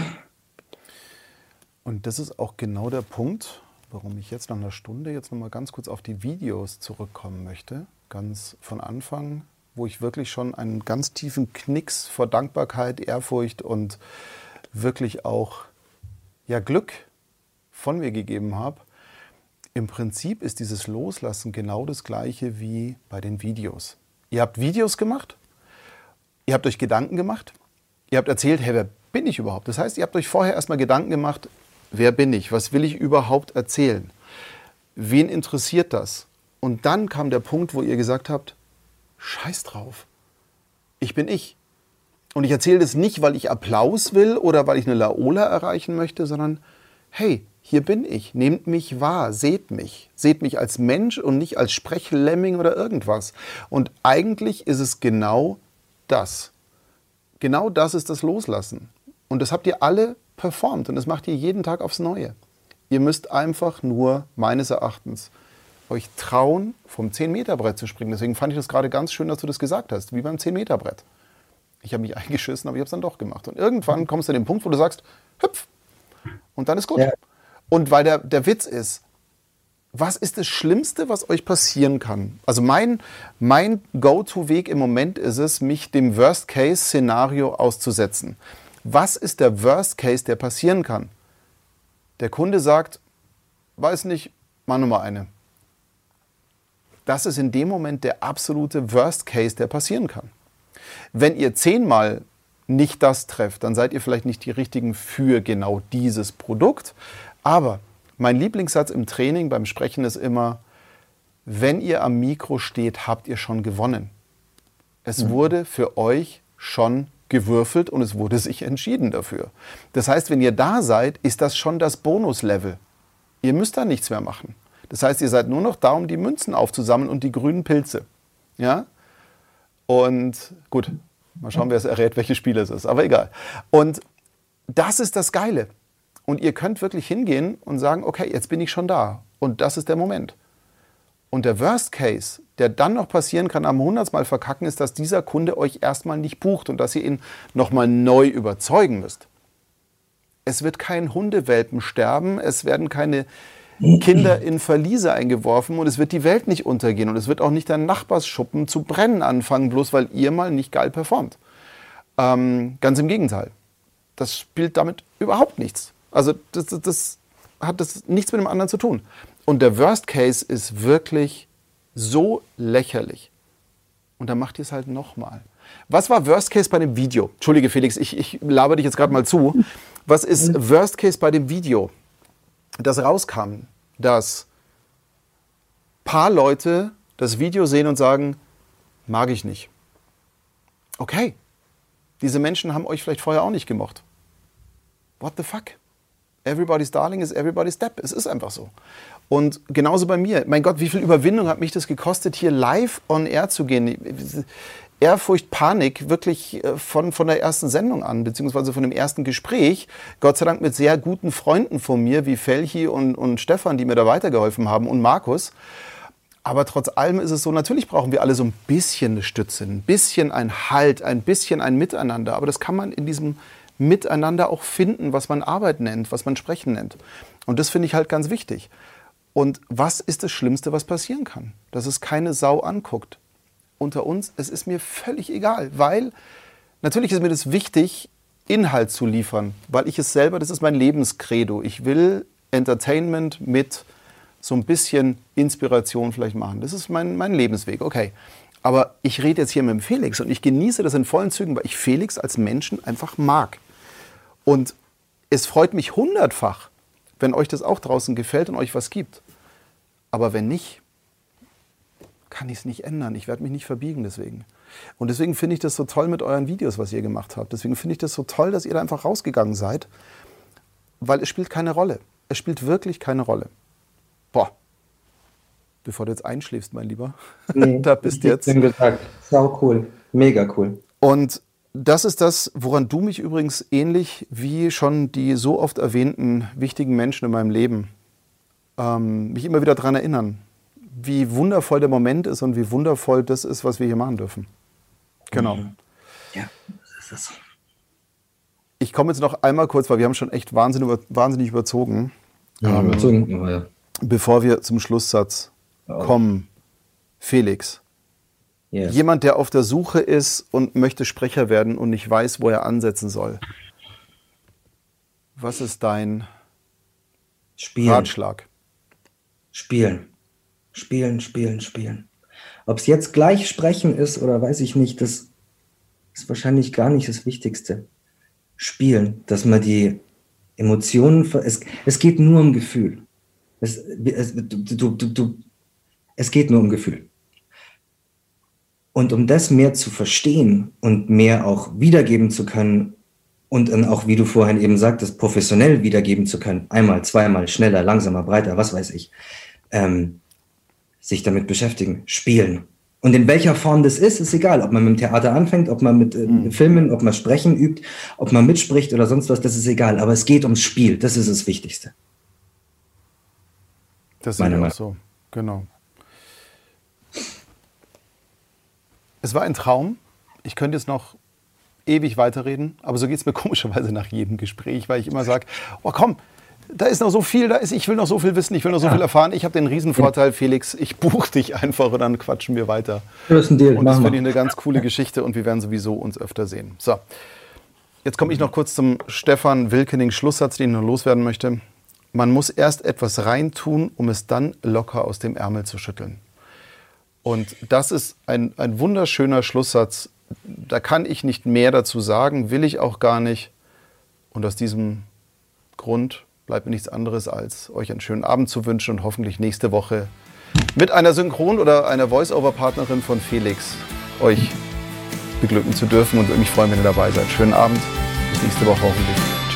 Und das ist auch genau der Punkt, warum ich jetzt nach einer Stunde jetzt nochmal ganz kurz auf die Videos zurückkommen möchte. Ganz von Anfang, wo ich wirklich schon einen ganz tiefen Knicks vor Dankbarkeit, Ehrfurcht und wirklich auch Glück von mir gegeben habe. Im Prinzip ist dieses Loslassen genau das Gleiche wie bei den Videos. Ihr habt Videos gemacht, ihr habt euch Gedanken gemacht, ihr habt erzählt, hey, wer bin ich überhaupt? Das heißt, ihr habt euch vorher erstmal Gedanken gemacht, wer bin ich? Was will ich überhaupt erzählen? Wen interessiert das? Und dann kam der Punkt, wo ihr gesagt habt, scheiß drauf, ich bin ich. Und ich erzähle das nicht, weil ich Applaus will oder weil ich eine Laola erreichen möchte, sondern hey, hier bin ich, nehmt mich wahr, seht mich als Mensch und nicht als Sprechlemming oder irgendwas. Und eigentlich ist es genau das. Genau das ist das Loslassen. Und das habt ihr alle performt und das macht ihr jeden Tag aufs Neue. Ihr müsst einfach nur, meines Erachtens, euch trauen, vom 10-Meter-Brett zu springen. Deswegen fand ich das gerade ganz schön, dass du das gesagt hast, wie beim 10-Meter-Brett. Ich habe mich eingeschissen, aber ich habe es dann doch gemacht. Und irgendwann kommst du an den Punkt, wo du sagst, hüpf. Und dann ist gut. Ja. Und weil der Witz ist, was ist das Schlimmste, was euch passieren kann? Also mein Go-To-Weg im Moment ist es, mich dem Worst-Case-Szenario auszusetzen. Was ist der Worst-Case, der passieren kann? Der Kunde sagt, weiß nicht, mach nur mal eine. Das ist in dem Moment der absolute Worst-Case, der passieren kann. Wenn ihr 10-mal nicht das trefft, dann seid ihr vielleicht nicht die Richtigen für genau dieses Produkt. Aber mein Lieblingssatz im Training beim Sprechen ist immer, wenn ihr am Mikro steht, habt ihr schon gewonnen. Es wurde für euch schon gewürfelt und es wurde sich entschieden dafür. Das heißt, wenn ihr da seid, ist das schon das Bonuslevel. Ihr müsst da nichts mehr machen. Das heißt, ihr seid nur noch da, um die Münzen aufzusammeln und die grünen Pilze. Ja? Und gut, mal schauen, wer es errät, welches Spiel es ist. Aber egal. Und das ist das Geile. Und ihr könnt wirklich hingehen und sagen, okay, jetzt bin ich schon da. Und das ist der Moment. Und der Worst Case, der dann noch passieren kann, am 100-mal verkacken, ist, dass dieser Kunde euch erstmal nicht bucht und dass ihr ihn nochmal neu überzeugen müsst. Es wird kein Hundewelpen sterben, es werden keine Kinder in Verliese eingeworfen und es wird die Welt nicht untergehen und es wird auch nicht der Nachbarsschuppen zu brennen anfangen, bloß weil ihr mal nicht geil performt. Ganz im Gegenteil. Das spielt damit überhaupt nichts. Also das hat das nichts mit dem anderen zu tun. Und der Worst Case ist wirklich so lächerlich. Und dann macht ihr es halt nochmal. Was war Worst Case bei dem Video? Entschuldige Felix, ich laber dich jetzt gerade mal zu. Was ist Worst Case bei dem Video? dass rauskam, dass paar Leute das Video sehen und sagen, mag ich nicht. Okay, diese Menschen haben euch vielleicht vorher auch nicht gemocht. What the fuck? Everybody's darling is everybody's step. Es ist einfach so. Und genauso bei mir. Mein Gott, wie viel Überwindung hat mich das gekostet, hier live on air zu gehen. Ehrfurcht, Panik, wirklich von der ersten Sendung an, beziehungsweise von dem ersten Gespräch. Gott sei Dank mit sehr guten Freunden von mir, wie Felchi und Stefan, die mir da weitergeholfen haben, und Markus. Aber trotz allem ist es so, natürlich brauchen wir alle so ein bisschen eine Stütze, ein bisschen ein Halt, ein bisschen ein Miteinander. Aber das kann man in diesem Miteinander auch finden, was man Arbeit nennt, was man Sprechen nennt. Und das finde ich halt ganz wichtig. Und was ist das Schlimmste, was passieren kann? Dass es keine Sau anguckt. Unter uns, es ist mir völlig egal, weil natürlich ist mir das wichtig, Inhalt zu liefern, weil ich es selber, das ist mein Lebenskredo. Ich will Entertainment mit so ein bisschen Inspiration vielleicht machen. Das ist mein Lebensweg, okay. Aber ich rede jetzt hier mit dem Felix und ich genieße das in vollen Zügen, weil ich Felix als Menschen einfach mag. Und es freut mich 100-fach, wenn euch das auch draußen gefällt und euch was gibt. Aber wenn nicht, kann ich es nicht ändern. Ich werde mich nicht verbiegen deswegen. Und deswegen finde ich das so toll mit euren Videos, was ihr gemacht habt. Deswegen finde ich das so toll, dass ihr da einfach rausgegangen seid. Weil es spielt keine Rolle. Es spielt wirklich keine Rolle. Boah. Bevor du jetzt einschläfst, mein Lieber. Nee, da bist du jetzt. Gesagt. Sau cool. Mega cool. Und das ist das, woran du mich übrigens ähnlich wie schon die so oft erwähnten wichtigen Menschen in meinem Leben mich immer wieder daran erinnern, wie wundervoll der Moment ist und wie wundervoll das ist, was wir hier machen dürfen. Genau. Ja, das ist so. Ich komme jetzt noch einmal kurz, weil wir haben schon echt wahnsinnig überzogen. Ja, ja. Bevor wir zum Schlusssatz kommen. Felix. Yes. Jemand, der auf der Suche ist und möchte Sprecher werden und nicht weiß, wo er ansetzen soll. Was ist dein Ratschlag? Spielen. Ob es jetzt gleich sprechen ist oder weiß ich nicht, das ist wahrscheinlich gar nicht das Wichtigste. Spielen, dass man die Emotionen, es geht nur um Gefühl. Es geht nur um Gefühl. Und um das mehr zu verstehen und mehr auch wiedergeben zu können und dann auch, wie du vorhin eben sagtest, professionell wiedergeben zu können, einmal, zweimal, schneller, langsamer, breiter, was weiß ich, sich damit beschäftigen, spielen. Und in welcher Form das ist egal. Ob man mit dem Theater anfängt, ob man mit Filmen, ob man Sprechen übt, ob man mitspricht oder sonst was, das ist egal. Aber es geht ums Spiel, das ist das Wichtigste. Das ist auch so, genau. Es war ein Traum. Ich könnte jetzt noch ewig weiterreden, aber so geht es mir komischerweise nach jedem Gespräch, weil ich immer sage, oh komm, da ist noch so viel, ich will noch so viel wissen, ich will noch so viel erfahren. Ich habe den Riesenvorteil, Felix, ich buche dich einfach und dann quatschen wir weiter. Das ist ein Deal. Und das finde ich eine ganz coole Geschichte und wir werden sowieso uns öfter sehen. So, jetzt komme ich noch kurz zum Stefan Wilkening Schlusssatz, den ich noch loswerden möchte. Man muss erst etwas reintun, um es dann locker aus dem Ärmel zu schütteln. Und das ist ein wunderschöner Schlusssatz. Da kann ich nicht mehr dazu sagen, will ich auch gar nicht. Und aus diesem Grund bleibt mir nichts anderes, als euch einen schönen Abend zu wünschen und hoffentlich nächste Woche mit einer Synchron- oder einer Voice-Over-Partnerin von Felix euch beglücken zu dürfen und würde mich freuen, wenn ihr dabei seid. Schönen Abend, bis nächste Woche hoffentlich.